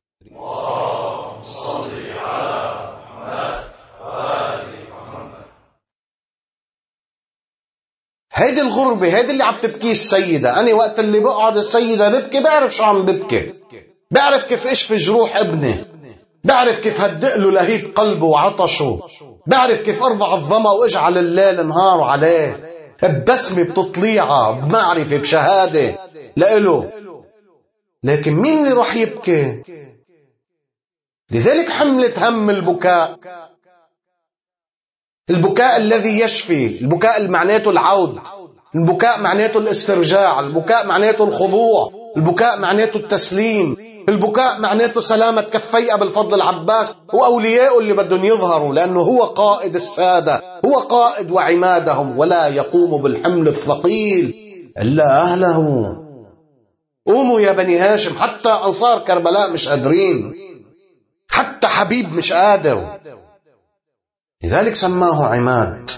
هيدي الغربة، هيدي اللي عم تبكي السيدة. أنا وقت اللي بقعد السيدة ببكي بعرف شو عم ببكي، بعرف كيف اشفي جروح ابني، بعرف كيف هدئ له لهيب قلبه وعطشه، بعرف كيف ارفع الظما واجعل الليل نهار عليه ببسمة بتطليعة بمعرفة بشهادة لإله. لكن مين اللي رح يبكي؟ لذلك حملة هم البكاء، البكاء الذي يشفي، البكاء المعناته العود، البكاء معناته الاسترجاع، البكاء معناته الخضوع، البكاء معناته التسليم، البكاء معناته سلامة كفي أبي الفضل العباس وأولياءه اللي بدهم يظهروا، لأنه هو قائد السادة، هو قائد وعمادهم، ولا يقوم بالحمل الثقيل إلا أهله. قوموا يا بني هاشم. حتى أنصار كربلاء مش قادرين، حتى حبيب مش قادر، لذلك سماه عماد.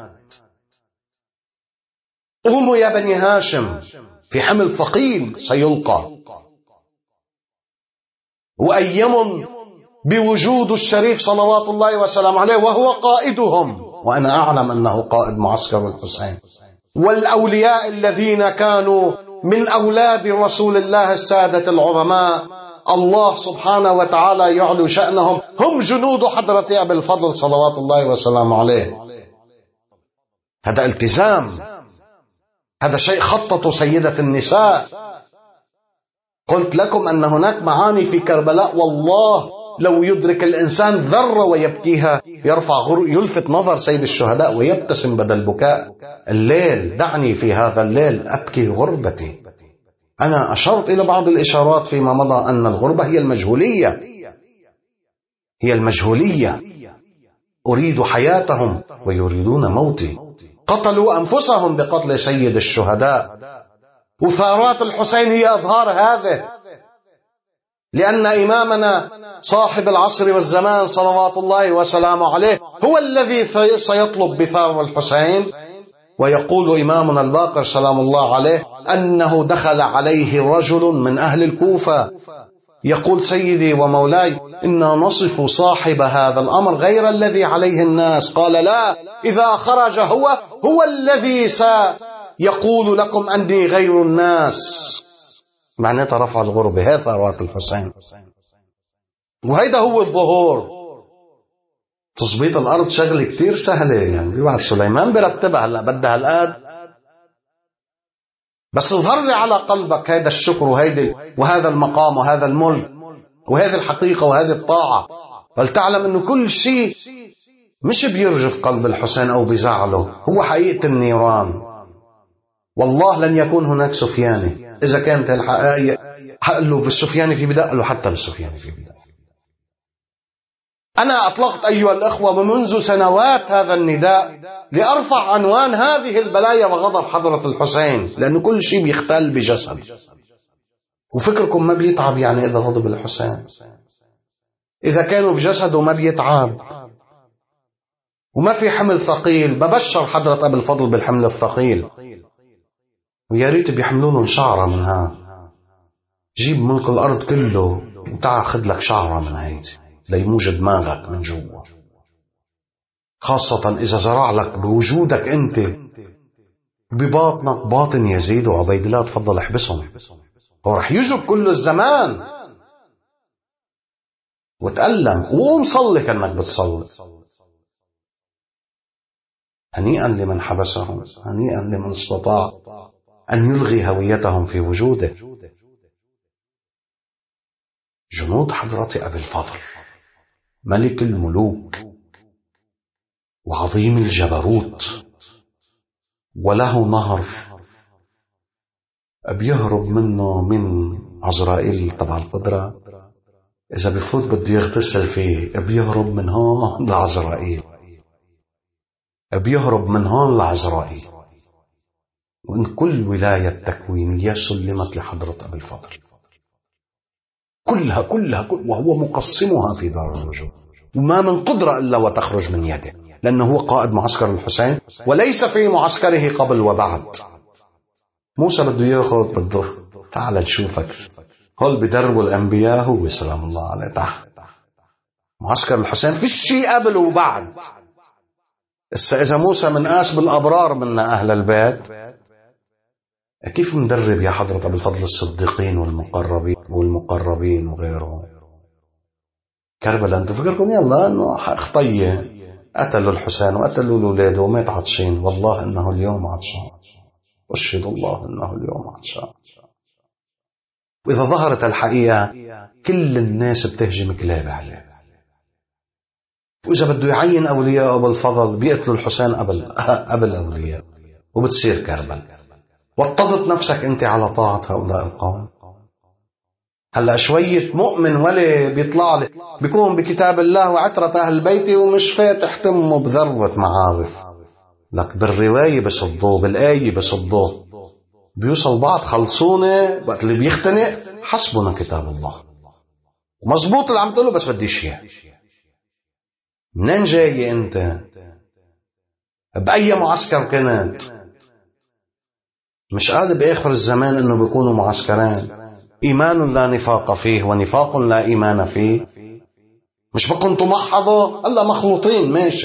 قوموا يا بني هاشم، في حمل ثقيل سيلقى، وأيم بوجود الشريف صلوات الله وسلامه عليه وهو قائدهم، وأنا أعلم أنه قائد معسكر الحسين. والأولياء الذين كانوا من أولاد رسول الله السادة العظماء، الله سبحانه وتعالى يعلو شأنهم، هم جنود حضرة أبي الفضل صلوات الله وسلامه عليه. هذا التزام، هذا شيء خطته سيدة النساء. قلت لكم أن هناك معاني في كربلاء والله لو يدرك الإنسان ذرة ويبكيها يلفت نظر سيد الشهداء ويبتسم بدل بكاء الليل. دعني في هذا الليل أبكي غربتي، أنا أشرت إلى بعض الإشارات فيما مضى أن الغربة هي المجهولية، هي المجهولية. أريد حياتهم ويريدون موتي. قتلوا أنفسهم بقتل سيد الشهداء. وثارات الحسين هي إظهار هذا، لأن إمامنا صاحب العصر والزمان صلوات الله وسلامه عليه هو الذي سيطلب بثار الحسين. ويقول إمامنا الباقر سلام الله عليه أنه دخل عليه رجل من أهل الكوفة يقول: سيدي ومولاي، إنا نصف صاحب هذا الأمر غير الذي عليه الناس. قال: لا، إذا خرج هو الذي سيقول لكم أني غير الناس. معناتها رفع الغربة. هذا ثروات الحسين، وهيدا هو الظهور. تظبيط الأرض شغلة كتير سهلة، يعني بيبعث سليمان برتبها. هلا بدها الآد، بس اظهر لي على قلبك هذا الشكر وهذا المقام وهذا الملك وهذه الحقيقة وهذه الطاعة، ولتعلم أنه كل شيء مش بيرجف قلب الحسين أو بيزعله، هو حقيقة النيران. والله لن يكون هناك سفياني إذا كانت الحقائق له بالسفياني في بداية، له حتى بالسفياني في بداية. أنا أطلقت أيها الأخوة منذ سنوات هذا النداء لأرفع عنوان هذه البلايا وغضب حضرة الحسين، لأن كل شيء بيختل بجسد. وفكركم ما بيتعب يعني إذا غضب الحسين؟ إذا كانوا بجسده ما بيتعب وما في حمل ثقيل. ببشر حضرة أبي الفضل بالحمل الثقيل، ويا ريت بيحملوا لهم شعرة منها. جيب ملك الأرض كله وتعال خذ لك شعرة من هيدي ليموج دماغك من جوا، خاصة إذا زرع لك بوجودك أنت بباطنك باطن يزيد وعبيد الله. تفضل احبسهم، هو رح يجب كل الزمان. وتألم وقوم صلي كأنك بتصلي. هنيئا لمن حبسهم، هنيئا لمن استطاع أن يلغي هويتهم في وجوده. جنود حضرة أبي الفضل ملك الملوك وعظيم الجبروت، وله نهر بيهرب منه من عزرائيل تبع القدرة. إذا بفوت بده يغتسل فيه بيهرب من هون لعزرائيل، بيهرب من هون لعزرائيل. وإن كل ولاية تكوينية سلمت لحضرة أبي الفضل كلها وهو مقسمها في دار الوجود، وما من قدرة إلا وتخرج من يده، لأنه هو قائد معسكر الحسين وليس في معسكره قبل وبعد. موسى بده ياخذ بده تعال نشوفك، هول بدربوا الأنبياء، هو سلام الله عليه تحت معسكر الحسين في الشيء قبل وبعد. إذا موسى من آس بالأبرار منا أهل البيت، كيف مدرب يا حضرة أبي الفضل الصديقين والمقربين وغيرهم؟ كربلاء أنتم فكركم يلا أنه خطية قتلوا الحسين وقتلوا الأولاد ومات عطشين. والله إنه اليوم عطشان، أشهد الله إنه اليوم عطشان. وإذا ظهرت الحقيقة كل الناس بتهجم كلاب عليه. وإذا بده يعين أولياء أبو الفضل بيقتلوا الحسين قبل أولياء، وبتصير كربلاء. واتضت نفسك أنت على طاعة هؤلاء القوم. هلأ شوية مؤمن ولي بيطلع لي بيكون بكتاب الله وعترة أهل بيتي ومش فاتح تمه بذروة معارف، لك بالرواية بصدوه، بالآية بصدوه، بيوصل بعض خلصونة وقت اللي بيختنق حسبنا كتاب الله ومزبوط اللي عم تقوله، بس بديش إياه. منين جاي أنت؟ بأي معسكر كنت؟ مش قادر بآخر الزمان إنه بيكونوا معسكرين، إيمان لا نفاق فيه ونفاق لا إيمان فيه. مش بكون تمحضوا ألا مخلوطين ماشي.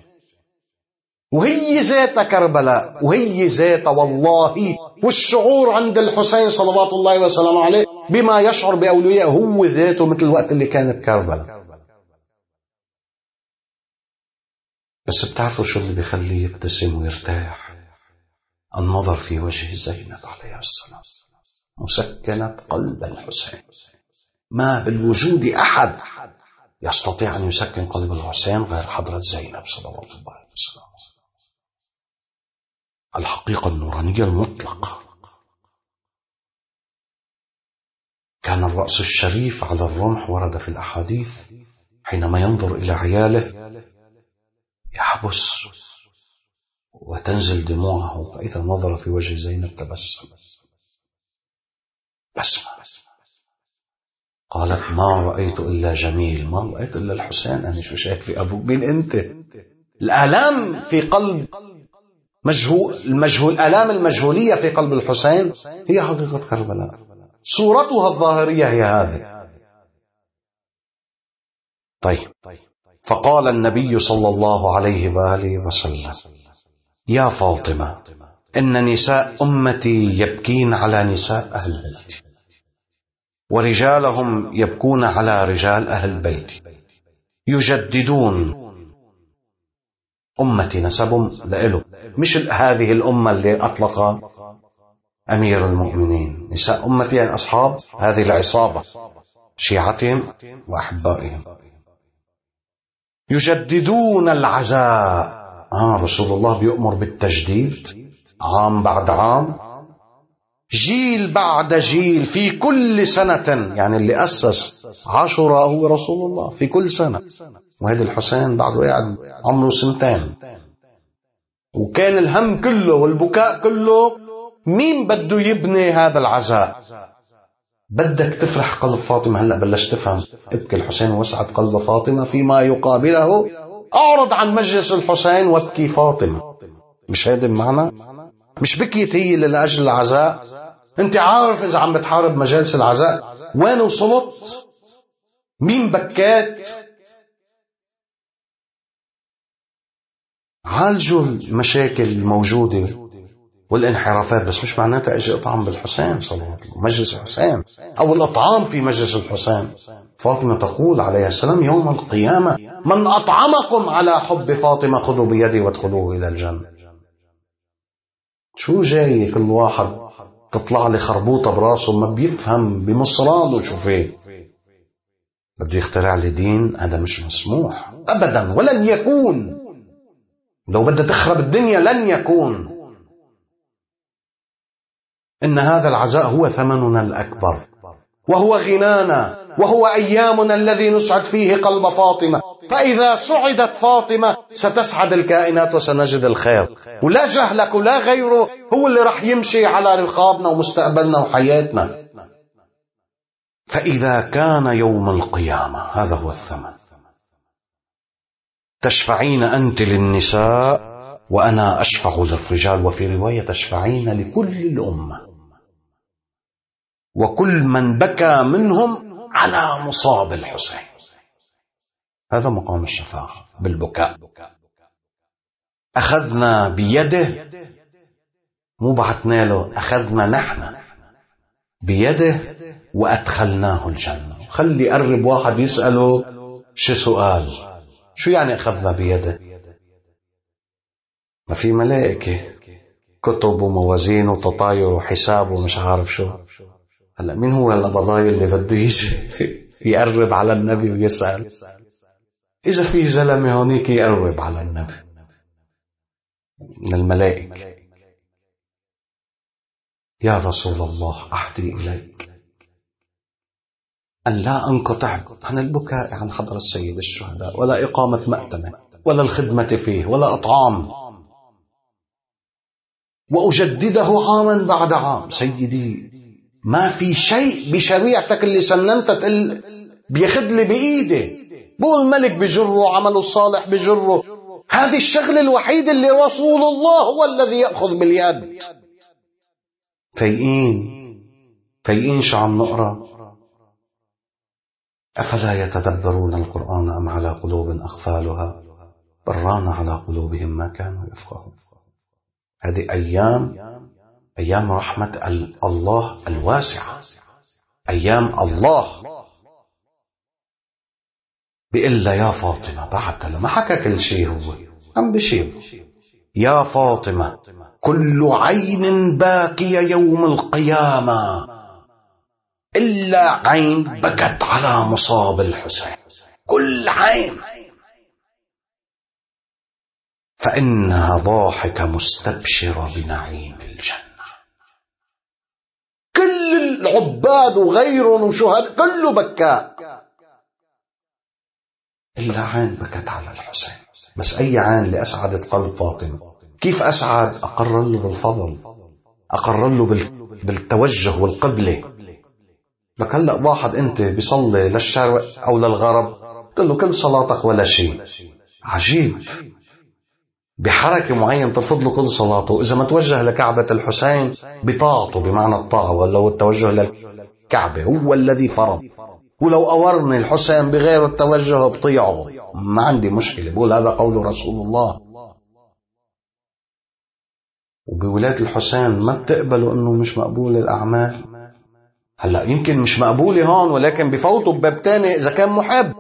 وهي ذات كربلاء، وهي ذات والله والشعور عند الحسين صلوات الله وسلامه عليه بما يشعر بأولياء هو ذاته مثل الوقت اللي كانت كربلاء. بس بتعرفوا شو اللي بيخليه يبتسم ويرتاح؟ النظر في وجه زينب عليه السلام مسكنة قلب الحسين. ما بالوجود أحد يستطيع أن يسكن قلب الحسين غير حضرة زينب صلوات الله وسلامه. الحقيقة النورانية المطلقة. كان الرأس الشريف على الرمح، ورد في الأحاديث حينما ينظر إلى عياله يحبس وتنزل دموعه، فإذا نظر في وجه زينب تبسم بسمة. قالت: ما رأيت إلا جميل، ما رأيت إلا الحسين. أنا شو شايف في أبوك؟ مين أنت؟ الآلام في قلب المجهول، آلام المجهولية في قلب الحسين هي حقيقة كربلاء، صورتها الظاهرية هي هذه. طيب، فقال النبي صلى الله عليه وآله وسلم: يا فاطمة، إن نساء أمتي يبكين على نساء أهل البيت، ورجالهم يبكون على رجال أهل البيت، يجددون. أمتي نسبهم لإله، مش هذه الأمة اللي أطلق أمير المؤمنين. نساء أمتي يعني أصحاب هذه العصابة، شيعتهم وأحبائهم. يجددون العزاء. رسول الله بيؤمر بالتجديد عام بعد عام، جيل بعد جيل، في كل سنة. يعني اللي أسس عاشوراء هو رسول الله في كل سنة، وهذا الحسين بعده قاعد عمره 2 سنين، وكان الهم كله والبكاء كله مين بده يبني هذا العزاء. بدك تفرح قلب فاطمة، هلأ بلشت تفهم. ابكي الحسين وسعت قلب فاطمة، فيما يقابله أعرض عن مجلس الحسين وابكي فاطمة. مش هذا المعنى؟ مش بكيت هي لأجل العزاء؟ انت عارف إذا عم بتحارب مجالس العزاء وين وصلت؟ مين بكات؟ عالجوا المشاكل الموجودة والانحرافات، بس مش معناتها اجي اطعم بالحسين صلى الله عليه وسلم، مجلس الحسين او الاطعام في مجلس الحسين. فاطمة تقول عليه السلام: يوم القيامة من اطعمكم على حب فاطمة خذوا بيدي وادخلوه الى الجنة. شو جاي كل واحد تطلع لي خربوطة براسه، ما بيفهم بمصرانه شو فيه، بده يخترع لي دين. هذا مش مسموح ابدا، ولن يكون. لو بدها تخرب الدنيا لن يكون. إن هذا العزاء هو ثمننا الأكبر، وهو غنانا، وهو أيامنا الذي نسعد فيه قلب فاطمة. فإذا سعدت فاطمة ستسعد الكائنات وسنجد الخير، ولا جهلك ولا غيره هو اللي رح يمشي على رقابنا ومستقبلنا وحياتنا. فإذا كان يوم القيامة هذا هو الثمن. تشفعين أنت للنساء وأنا أشفع للرجال، وفي رواية تشفعين لكل الأمة وكل من بكى منهم على مصاب الحسين. هذا مقام الشفاعة بالبكاء. أخذنا بيده، مو بعتنا له، أخذنا نحن بيده وأدخلناه الجنة. خلي قرب واحد يسأله شو سؤال، شو يعني أخذنا بيده؟ ما في ملائكة كتب وموازين وتطاير وحساب ومش عارف شو. هلا مين هو الضضاير اللي بده يجي يقرب على النبي ويسأل؟ إذا في زلمة هونيك يقرب على النبي من الملائكة: يا رسول الله، أحدي إليك أن لا أنقطع عن البكاء عن حضرة السيد الشهداء، ولا إقامة مأتمة، ولا الخدمة فيه، ولا أطعام، وأجدده عاما بعد عام. سيدي، ما في شيء بشريعتك اللي سننت بياخد لي بإيدي. بقول الملك بجره، عمله الصالح بجره. هذه الشغلة الوحيدة اللي رسول الله هو الذي يأخذ باليد. فايقين شو عم نقرأ؟ أفلا يتدبرون القرآن أم على قلوب أقفالها بران على قلوبهم ما كانوا يفقهون. هذه أيام رحمة الله الواسعة، أيام الله. بيقول لها: يا فاطمة، بعد ما حكى كل شيء، هو عم بشير: يا فاطمة، كل عين باكية يوم القيامة إلا عين بكت على مصاب الحسين. كل عين، فإنها ضاحكة مستبشرة بنعيم الجنة. كل العباد وغيرهم وشهداء كله بكاء، إلا عين بكت على الحسين. بس أي عين اللي أسعدت قلب فاطمة. كيف أسعد؟ أقر له بالفضل، أقر له بالتوجه والقبلة. لك هلأ واحد أنت بيصلي للشرق أو للغرب، قل له كل صلاتك ولا شيء. عجيب، بحركة معينة ترفض له كل صلاته. إذا ما توجه لكعبة الحسين بطاعته بمعنى الطاعة، ولا هو التوجه للكعبة هو الذي فرض. ولو أورني الحسين بغير التوجه بطيعه، ما عندي مشكلة، بقول هذا قول رسول الله. وبولاية الحسين ما بتقبلوا أنه مش مقبول الأعمال. هلأ يمكن مش مقبولة هون، ولكن بفوتوا بباب تاني إذا كان محب.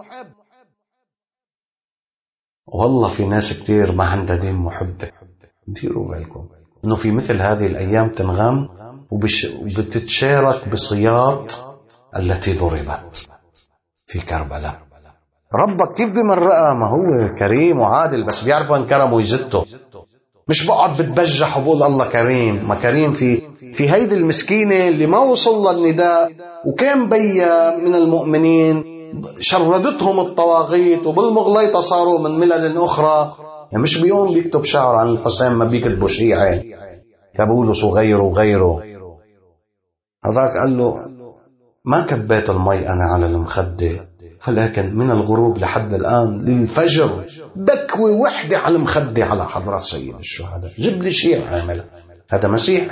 والله في ناس كتير ما عندها دين محبة. ديروا بالكم أنه في مثل هذه الأيام تنغم وبتتشارك بصياط التي ضربت في كربلاء. ربك كيف بمرقها؟ ما هو كريم وعادل، بس بيعرفوا أن كرمه ويزته. مش بقعد بتبجح وبقول الله كريم. ما كريم في هيدي المسكينة اللي ما وصل النداء، وكان بيا من المؤمنين شردتهم الطواغيت، وبالمغليطة صاروا من ملل أخرى. يعني مش بيوم بيكتب شعر عن الحسين ما بيكتبوا شيعة كابولس وغيره. هذاك قال له ما كبيت المي أنا على المخدة، ولكن من الغروب لحد الآن للفجر بكوي وحدة على المخدة على حضرة سيد الشهداء. جيب لي شيعة عامل هذا مسيح،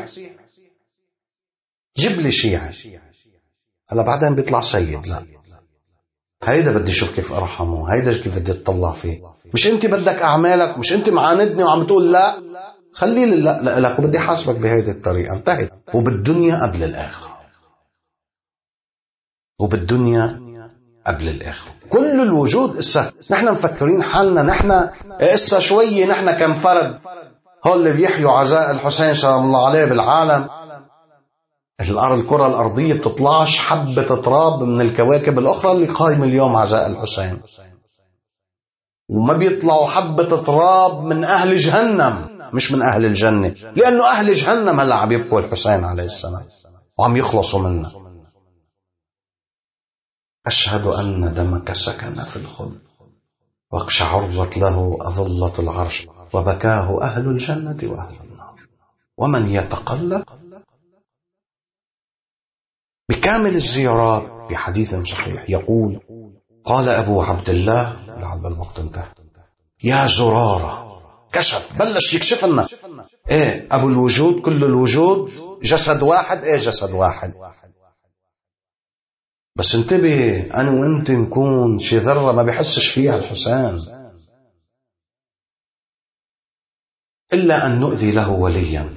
جيب لي شيعة. هلا بعدين بيطلع سيد. لا، هيدا بدي اشوف كيف ارحمه، هيدا كيف بدي اطلع فيه. مش انت بدك اعمالك، مش انت معاندني وعم تقول لا، خلي لي لا لك، وبدي حاسبك بهيدي الطريقة. انتهت. وبالدنيا قبل الآخرة، وبالدنيا قبل الآخرة. كل الوجود إسا نحن مفكرين حالنا نحن إسا شوية، نحن كم فرد هول اللي بيحيوا عزاء الحسين سلام الله عليه بالعالم. الكرة الأرضية بتطلعش حبة تراب من الكواكب الأخرى اللي قايمة اليوم عزاء الحسين، وما بيطلعوا حبة تراب من أهل جهنم، مش من أهل الجنة، لأنه أهل جهنم هلأ عم يبقوا الحسين عليه السلام وعم يخلصوا منه. أشهد أن دمك سكن في الخلد، واقشعرت له أظلة العرش، وبكاه أهل الجنة وأهل النار، ومن يتقلب بكامل الزيارات. بحديث صحيح يقول قال أبو عبد الله، لعل الوقت انتهى، يا زرارة، كشف بلش يكشف لنا ايه أبو الوجود، كل الوجود جسد واحد، ايه جسد واحد. بس انتبه، أنا وانت نكون شي ذرة ما بيحسش فيها الحسين، إلا أن نؤذي له وليا،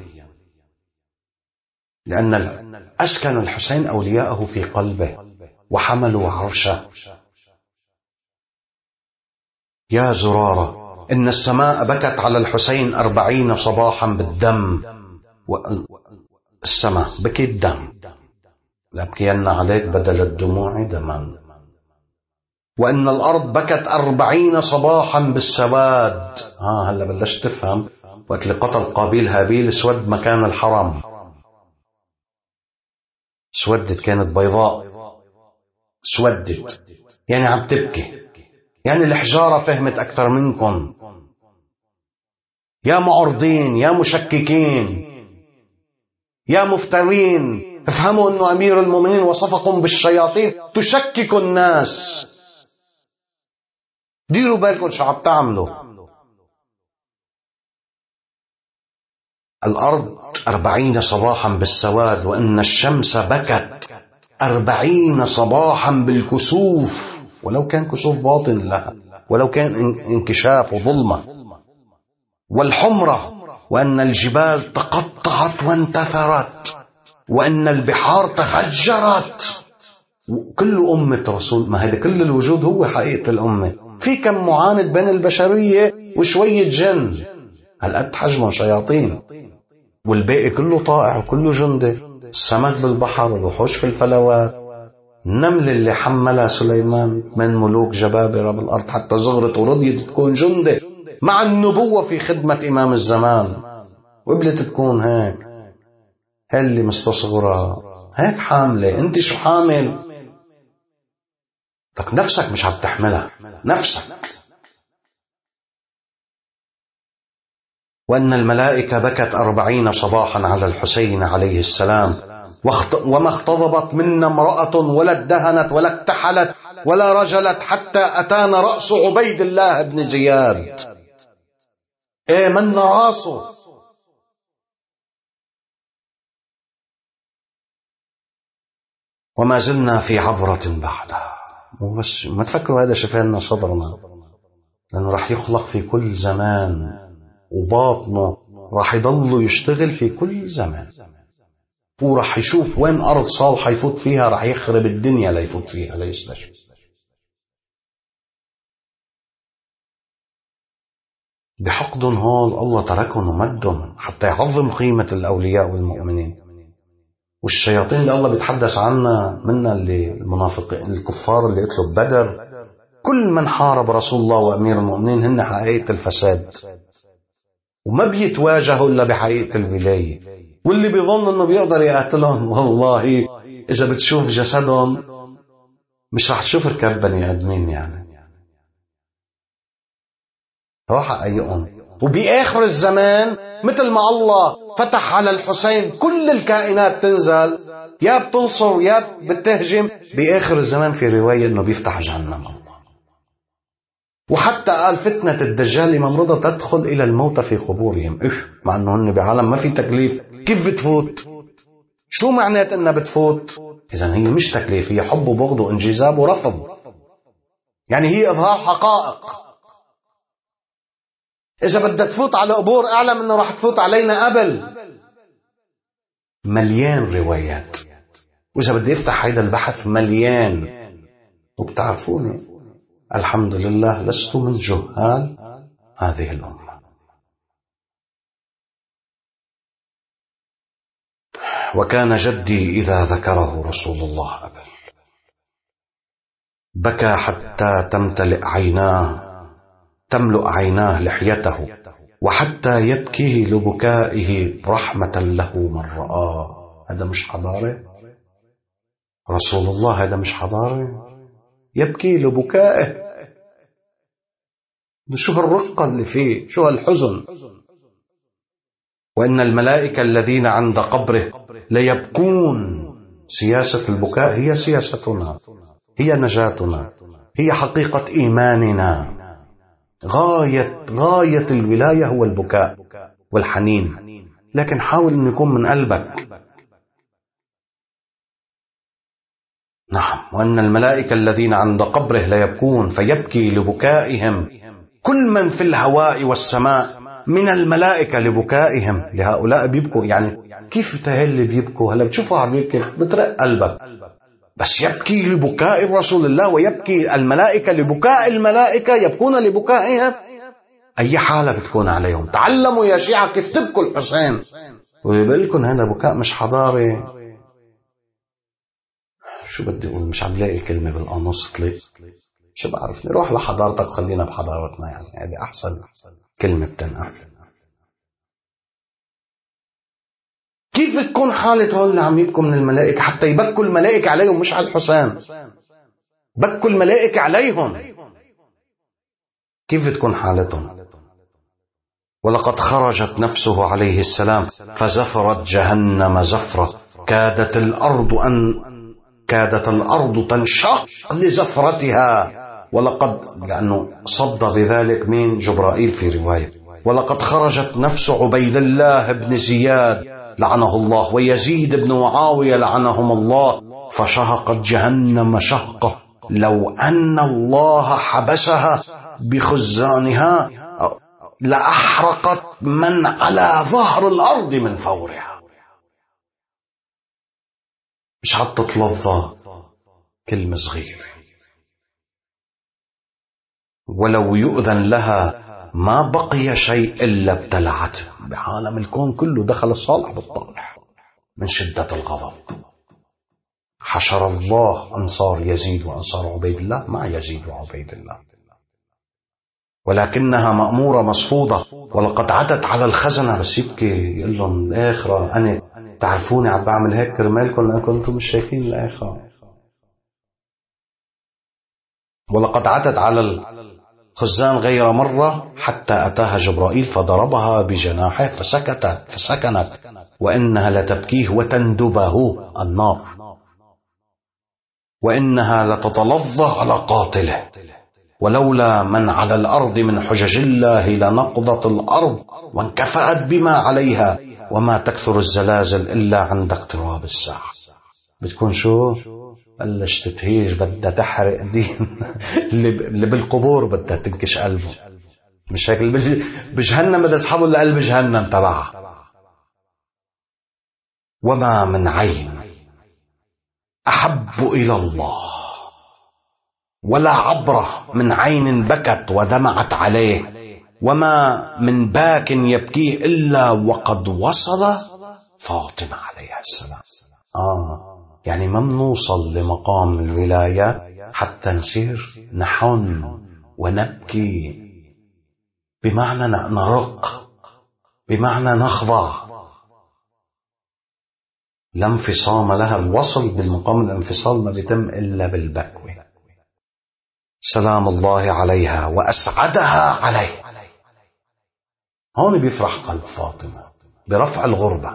لأن أسكن الحسين أولياءه في قلبه وحملوا عرشه. يا زرارة، إن السماء بكت على الحسين 40 صباحا بالدم، السماء بكت دم، لأبكين عليك بدل الدموع دما. وإن الأرض بكت 40 صباحا بالسواد. هلا بلشت تفهم. وقت اللي قتل قابيل هابيل سود مكان الحرم، سودت، كانت بيضاء سودت، يعني عم تبكي. يعني الحجارة فهمت أكثر منكم. يا معرضين، يا مشككين، يا مفترين، افهموا أنه أمير المؤمنين وصفكم بالشياطين تشككوا الناس. ديروا بالكم شو عم تعملوا. الأرض 40 صباحا بالسواد، وإن الشمس بكت 40 صباحا بالكسوف، ولو كان كسوف باطن لها، ولو كان انكشاف وظلمة. والحمرة، وأن الجبال تقطعت وانتثرت، وأن البحار تفجرت. كل أمة رسول، ما هذا كل الوجود هو حقيقة الأمة. في كم معاند بين البشرية وشوية جن، هالقد حجمهم شياطين، والباقي كله طائع وكله جندي. السمك بالبحر والوحوش في الفلوات. النمل اللي حملها سليمان من ملوك جبابرة بالأرض حتى زغرت ورضيت تكون جندي مع النبوة في خدمة إمام الزمان، وقبلت تكون هيك. اللي مستصغرة هيك حاملة. انت شو حامل؟ لك نفسك مش عم تحملها، نفسك. وأن الملائكة بكت 40 صباحا على الحسين عليه السلام، وما اختضبت منا امرأة ولا ادهنت ولا اكتحلت ولا رجلت حتى أتانا رأس عبيد الله بن زياد. ايه من راسه. وما زلنا في عبرة بعدها. مو بس ما تفكروا هذا شفانا صدرنا، لأنه رح يخلق في كل زمان، وباطنه رح يضل يشتغل في كل زمان، ورح يشوف وين أرض صالحة يفوت فيها، رح يخرب الدنيا ليفوت فيها ليستشف. بحقدهم هول الله تركهم ومدهم حتى يعظم قيمة الأولياء والمؤمنين. والشياطين اللي الله بيتحدث عنها منا، اللي المنافقين الكفار اللي قتلوا بدر، كل من حارب رسول الله وأمير المؤمنين هن حقيقة الفساد، وما بيتواجهوا إلا بحقيقة الولاية. واللي بيظن أنه بيقدر يقاتلهم، والله إذا بتشوف جسدهم مش رح تشوف ركاب بني آدمين. يعني هو حقيقهم. وبآخر الزمان مثل ما الله فتح على الحسين كل الكائنات تنزل، يا بتنصر يا بتهجم. بآخر الزمان في رواية أنه بيفتح جهنم الله. وحتى قال فتنة الدجال ممرضة تدخل إلى الموتى في قبورهم. مع أنه هن بعالم ما في تكليف، كيف بتفوت؟ شو معنات أنها بتفوت؟ إذن هي مش تكليف، هي حب وبغض وانجذاب ورفض. يعني هي إظهار حقائق. إذا بدك تفوت على قبور أعلم أنه رح تفوت علينا قبل. مليان روايات، وإذا بدي أفتح هيدا البحث مليان. وبتعرفوني الحمد لله لست من جهال هذه الأمة. وكان جدي إذا ذكره رسول الله أبل بكى حتى تملأ عيناه لحيته، وحتى يبكي لبكائه رحمة له من رآه. هذا مش حضارة رسول الله؟ هذا مش حضارة؟ يبكي لبكائه. شو هالرقة اللي فيه، شو هالحزن. وإن الملائكة الذين عند قبره ليبكون. سياسة البكاء هي سياستنا، هي نجاتنا، هي حقيقة إيماننا. غاية الولاية هو البكاء والحنين، لكن حاول أن يكون من قلبك. نعم. وأن الملائكة الذين عند قبره ليبكون فيبكي لبكائهم كل من في الهواء والسماء من الملائكة لبكائهم. لهؤلاء بيبكوا. يعني كيف تهل بيبكوا؟ هلا بتشوفوا واحد بيبكي بترق قلبك. بس يبكي لبكاء رسول الله، ويبكي الملائكة لبكاء الملائكة، يبكون لبكائهم. أي حالة بتكون عليهم. تعلموا يا شيعة كيف تبكوا الحسين. ويقول لكم هذا بكاء مش حضاري. شو بدي أقول؟ مش عم لاقي كلمة بالقاموس تليق. شو بعرفني، روح لحضارتك خلينا بحضارتنا. يعني هذه أحسن كلمة بتنقال. كيف تكون حالة هول اللي عم يبكوا من الملائكة حتى يبكوا الملائكة عليهم، مش على الحسين، بكوا الملائكة عليهم. كيف تكون حالتهم؟ ولقد خرجت نفسه عليه السلام فزفرت جهنم زفرة كادت الأرض تنشق لزفرتها. ولقد، لأنه صد بذلك من جبرائيل في رواية، ولقد خرجت نفس عبيد الله بن زياد لعنه الله ويزيد بن معاوية لعنهم الله، فشهقت جهنم شهقة لو أن الله حبسها بخزانها لأحرقت من على ظهر الأرض من فورها. مش هتتلظى كلمة صغيرة. ولو يؤذن لها ما بقي شيء إلا ابتلعته. بعالم الكون كله دخل الصالح بالطالح من شدة الغضب. حشر الله أنصار يزيد وأنصار عبيد الله مع يزيد وعبيد الله. ولكنها مأمورة مصفودة. ولقد عدت على الخزنة، بس يبكي يقول لهم الآخرة أنا تعرفوني عم بعمل هيك كرمالكم لأنكم أنتم مش شايفين الآخرة. ولقد عدت على الخزان غير مرة حتى أتاها جبرائيل فضربها بجناحه فسكنت وإنها لتبكيه وتندبه النار، وإنها لتتلظى على قاتله، ولولا من على الأرض من حجج الله لنقضت الأرض وانكفأت بما عليها، وما تكثر الزلازل إلا عند اقتراب الساعة. بتكون شو؟ بلش تتهيج، بدها تحرق دين اللي بالقبور بدها تنكش قلبه، مش هيك اللي بجهنم بدها تسحبه لقلب جهنم تبعها. وما من عين أحب إلى الله ولا عبرة من عين بكت ودمعت عليه، وما من باك يبكيه إلا وقد وصل فاطمة عليها السلام. يعني ما منوصل لمقام الولاية حتى نصير نحن ونبكي، بمعنى نرق، بمعنى نخضع. لا انفصام لها، الوصل بالمقام الانفصال ما بيتم إلا بالبكوة. سلام الله عليها وأسعدها عليه. هون بيفرح قلب فاطمة برفع الغربة.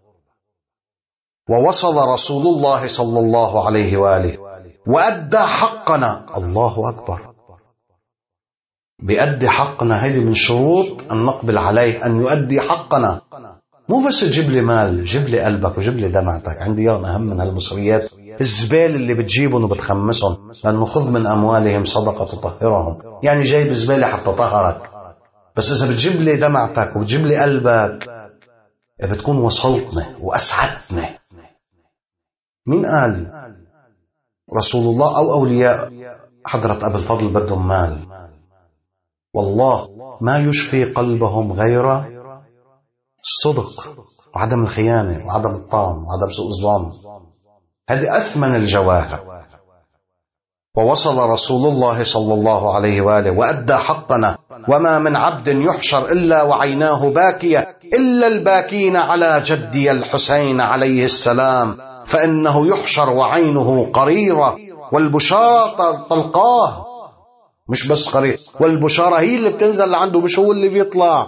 ووصل رسول الله صلى الله عليه وآله وأدى حقنا. الله أكبر، بيأدي حقنا. هذه من شروط أن نقبل عليه، أن يؤدي حقنا. مو بس تجيب لي مال، جيب لي قلبك وجيب لي دمعتك. عندي يوم أهم من هالمصريات الزبال اللي بتجيبهم وبتخمسهم، لأنه خذ من أموالهم صدقة تطهرهم. يعني جايب زبالة حتى طهرك، بس إذا بتجيب لي دمعتك وبتجيب لي قلبك بتكون وصلتني وأسعدتني. مين قال؟ رسول الله أو أولياء حضرة أبي الفضل بدهم مال. والله ما يشفي قلبهم غير الصدق وعدم الخيانة وعدم الطعن وعدم سوء الظن. هذه أثمن الجواهر. ووصل رسول الله صلى الله عليه وآله وأدى حقنا. وما من عبد يحشر إلا وعيناه باكية إلا الباكين على جدي الحسين عليه السلام، فإنه يحشر وعينه قريرة، والبشارة تلقاه. مش بس قرير، والبشارة هي اللي بتنزل لعنده، مش هو اللي بيطلع.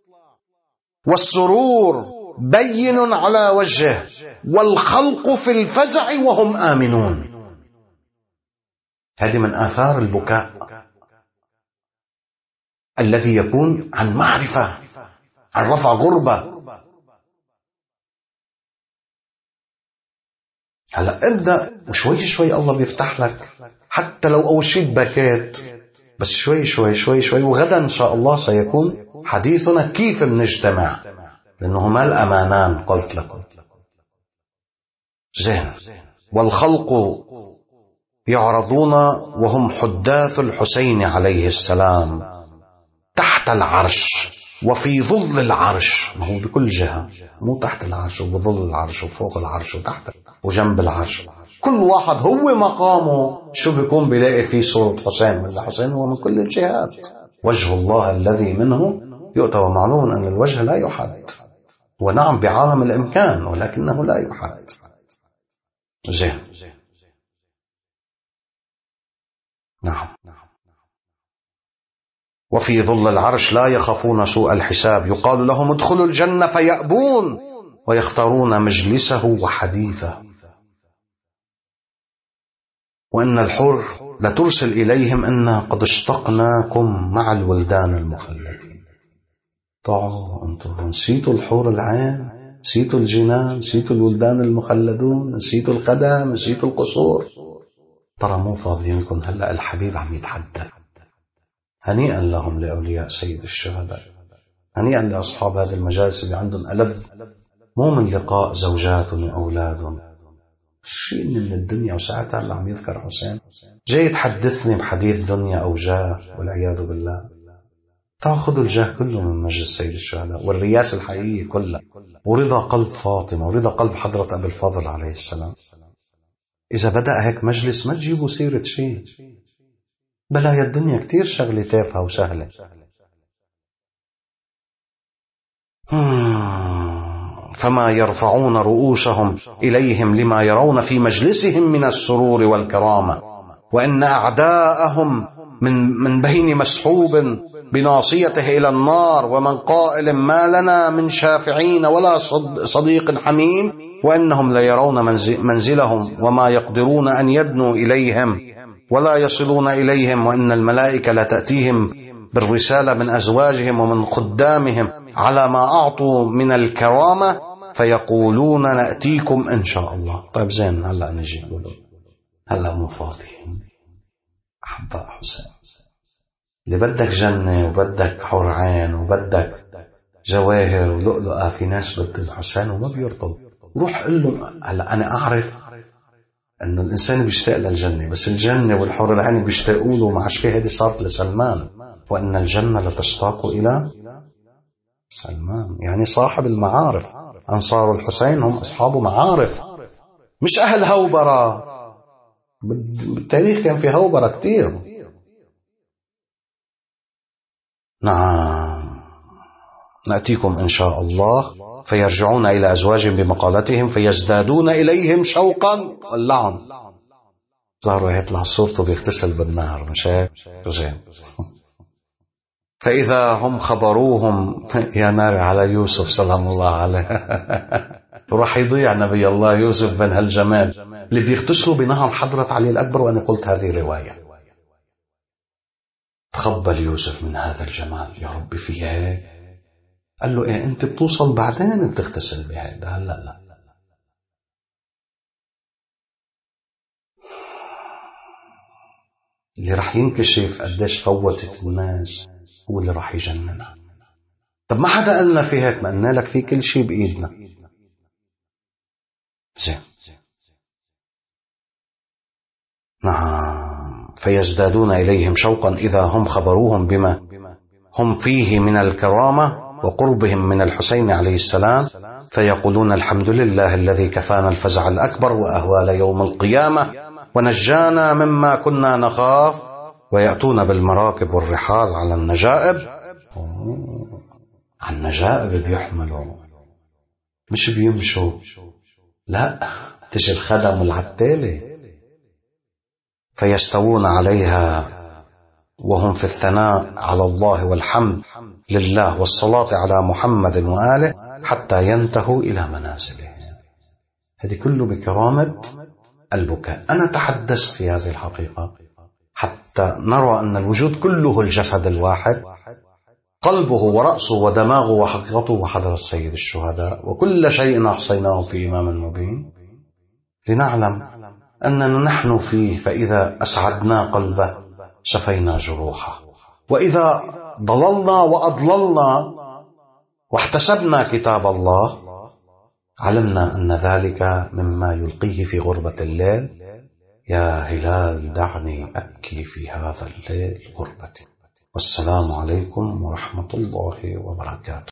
والسرور بين على وجهه، والخلق في الفزع وهم آمنون. هذه من آثار البكاء الذي يكون عن معرفة، عن رفع غربة. هلأ ابدأ وشوي شوي الله بيفتح لك، حتى لو أول شيء بكيت، بس شوي شوي شوي شوي. وغدا إن شاء الله سيكون حديثنا كيف بنجتمع، لأنه ما الأمانان قلت لكم. زين. والخلق يعرضون وهم حداث الحسين عليه السلام تحت العرش وفي ظل العرش. ما هو بكل جهة، مو تحت العرش وبظل العرش وفوق العرش وتحت وجنب العرش. كل واحد هو مقامه شو بيكون بيلاقي فيه صورة حسين. والحسين هو من كل الجهات وجه الله الذي منه يؤتى. ومعلوم أن الوجه لا يحد، ونعم بعالم الإمكان ولكنه لا يحد. زين. نعم. وفي ظل العرش لا يخافون سوء الحساب. يقال لهم ادخلوا الجنة فيأبون ويختارون مجلسه وحديثه. وإن الحر لترسل إليهم إنا قد اشتقناكم مع الولدان المخلدين. طبعا أنتم نسيتوا الحور العين، نسيتوا الجنان، نسيتوا الولدان المخلدون، نسيتوا القدم، نسيتوا القصور. ترى مو فاضيينكم، هلأ الحبيب عم يتحدث. هنيئا لهم لأولياء سيد الشهداء، هنيئا لأصحاب هذه المجالس اللي عندهم ألذ مو من لقاء زوجات وأولاد، شيء من الدنيا. وساعتها اللي عم يذكر حسين جاي تحدثني بحديث دنيا أو جاه والعياذ بالله. تأخذوا الجاه كله من مجلس سيد الشهداء والرياس الحقيقية كلها، ورضا قلب فاطمة ورضا قلب حضرة أبي الفضل عليه السلام. إذا بدأ هيك مجلس ما تجيبوا سيرة شيء، بلايا الدنيا كتير شغلة تافهة وسهلة. فما يرفعون رؤوسهم إليهم لما يرون في مجلسهم من السرور والكرامة، وإن أعداءهم من بين مسحوب بناصيته إلى النار، ومن قائل ما لنا من شافعين ولا صديق حميم، وإنهم ليرون منزلهم وما يقدرون أن يدنوا إليهم ولا يصلون إليهم، وإن الملائكة لتأتيهم بالرسالة من أزواجهم ومن خدامهم على ما أعطوا من الكرامة، فيقولون نأتيكم إن شاء الله. طيب زين، هلأ نجي نقول هلأ مو فاضي. أحباء حسين، اللي بدك جنة وبدك حور عين وبدك جواهر ولؤلؤة، في ناس بدهم حسين وما بيرضوا. روح قل له هلأ أنا أعرف أن الإنسان بيشتاق للجنة، بس الجنة والحور العين بيشتاقوا له. ما عادش في هذه صارت لسلمان، وأن الجنة لتشتاق إلى سلمان، يعني صاحب المعارف. أنصار الحسين هم أصحاب معارف، مش أهل هوبرة. بالتاريخ كان في هوبرة كتير. نعم، نأتيكم إن شاء الله. فيرجعون إلى أزواجهم بمقالتهم فيزدادون إليهم شوقا واللعن. ظهروا يطلع صورته بيغتسل بالنهر، مش هيك؟ فإذا هم خبروهم يا نار على يوسف سلام الله عليه. وراح يضيع نبي الله يوسف بن هالجمال اللي بيغتسلوا بنهر حضرة علي الأكبر. وأنا قلت هذه رواية. تقبل يوسف من هذا الجمال يا ربي، فيها هيك. قال له إيه أنت بتوصل بعدين بتغتسل بهذا، هلا لا. اللي راح ينكشف قديش فوتت الناس هو اللي راح يجننا. طب ما حدا قالنا في هيك؟ ما قلنا لك في كل شيء بإيدنا. زين. نعم، فيزدادون إليهم شوقا إذا هم خبروهم بما هم فيه من الكرامة وقربهم من الحسين عليه السلام، فيقولون الحمد لله الذي كفانا الفزع الأكبر وأهوال يوم القيامة ونجانا مما كنا نخاف، ويأتون بالمراكب والرحال على النجائب. على النجائب بيحملوا، مش بيمشوا، لا، تجي الخدم والعتالة. فيستوون عليها وهم في الثناء على الله والحمد لله والصلاة على محمد وآله حتى ينتهوا إلى منازلهم. هذه كله بكرامة البكاء. أنا تحدثت في هذه الحقيقة حتى نرى أن الوجود كله الجسد الواحد، قلبه ورأسه ودماغه وحقيقته وحضرة سيد الشهداء، وكل شيء أحصيناه في إمام مبين، لنعلم أننا نحن فيه. فإذا أسعدنا قلبه شفينا جروحه، وإذا ضللنا وأضللنا واحتسبنا كتاب الله علمنا أن ذلك مما يلقيه في غربة الليل. يا هلال دعني أبكي في هذا الليل غربتي. والسلام عليكم ورحمة الله وبركاته.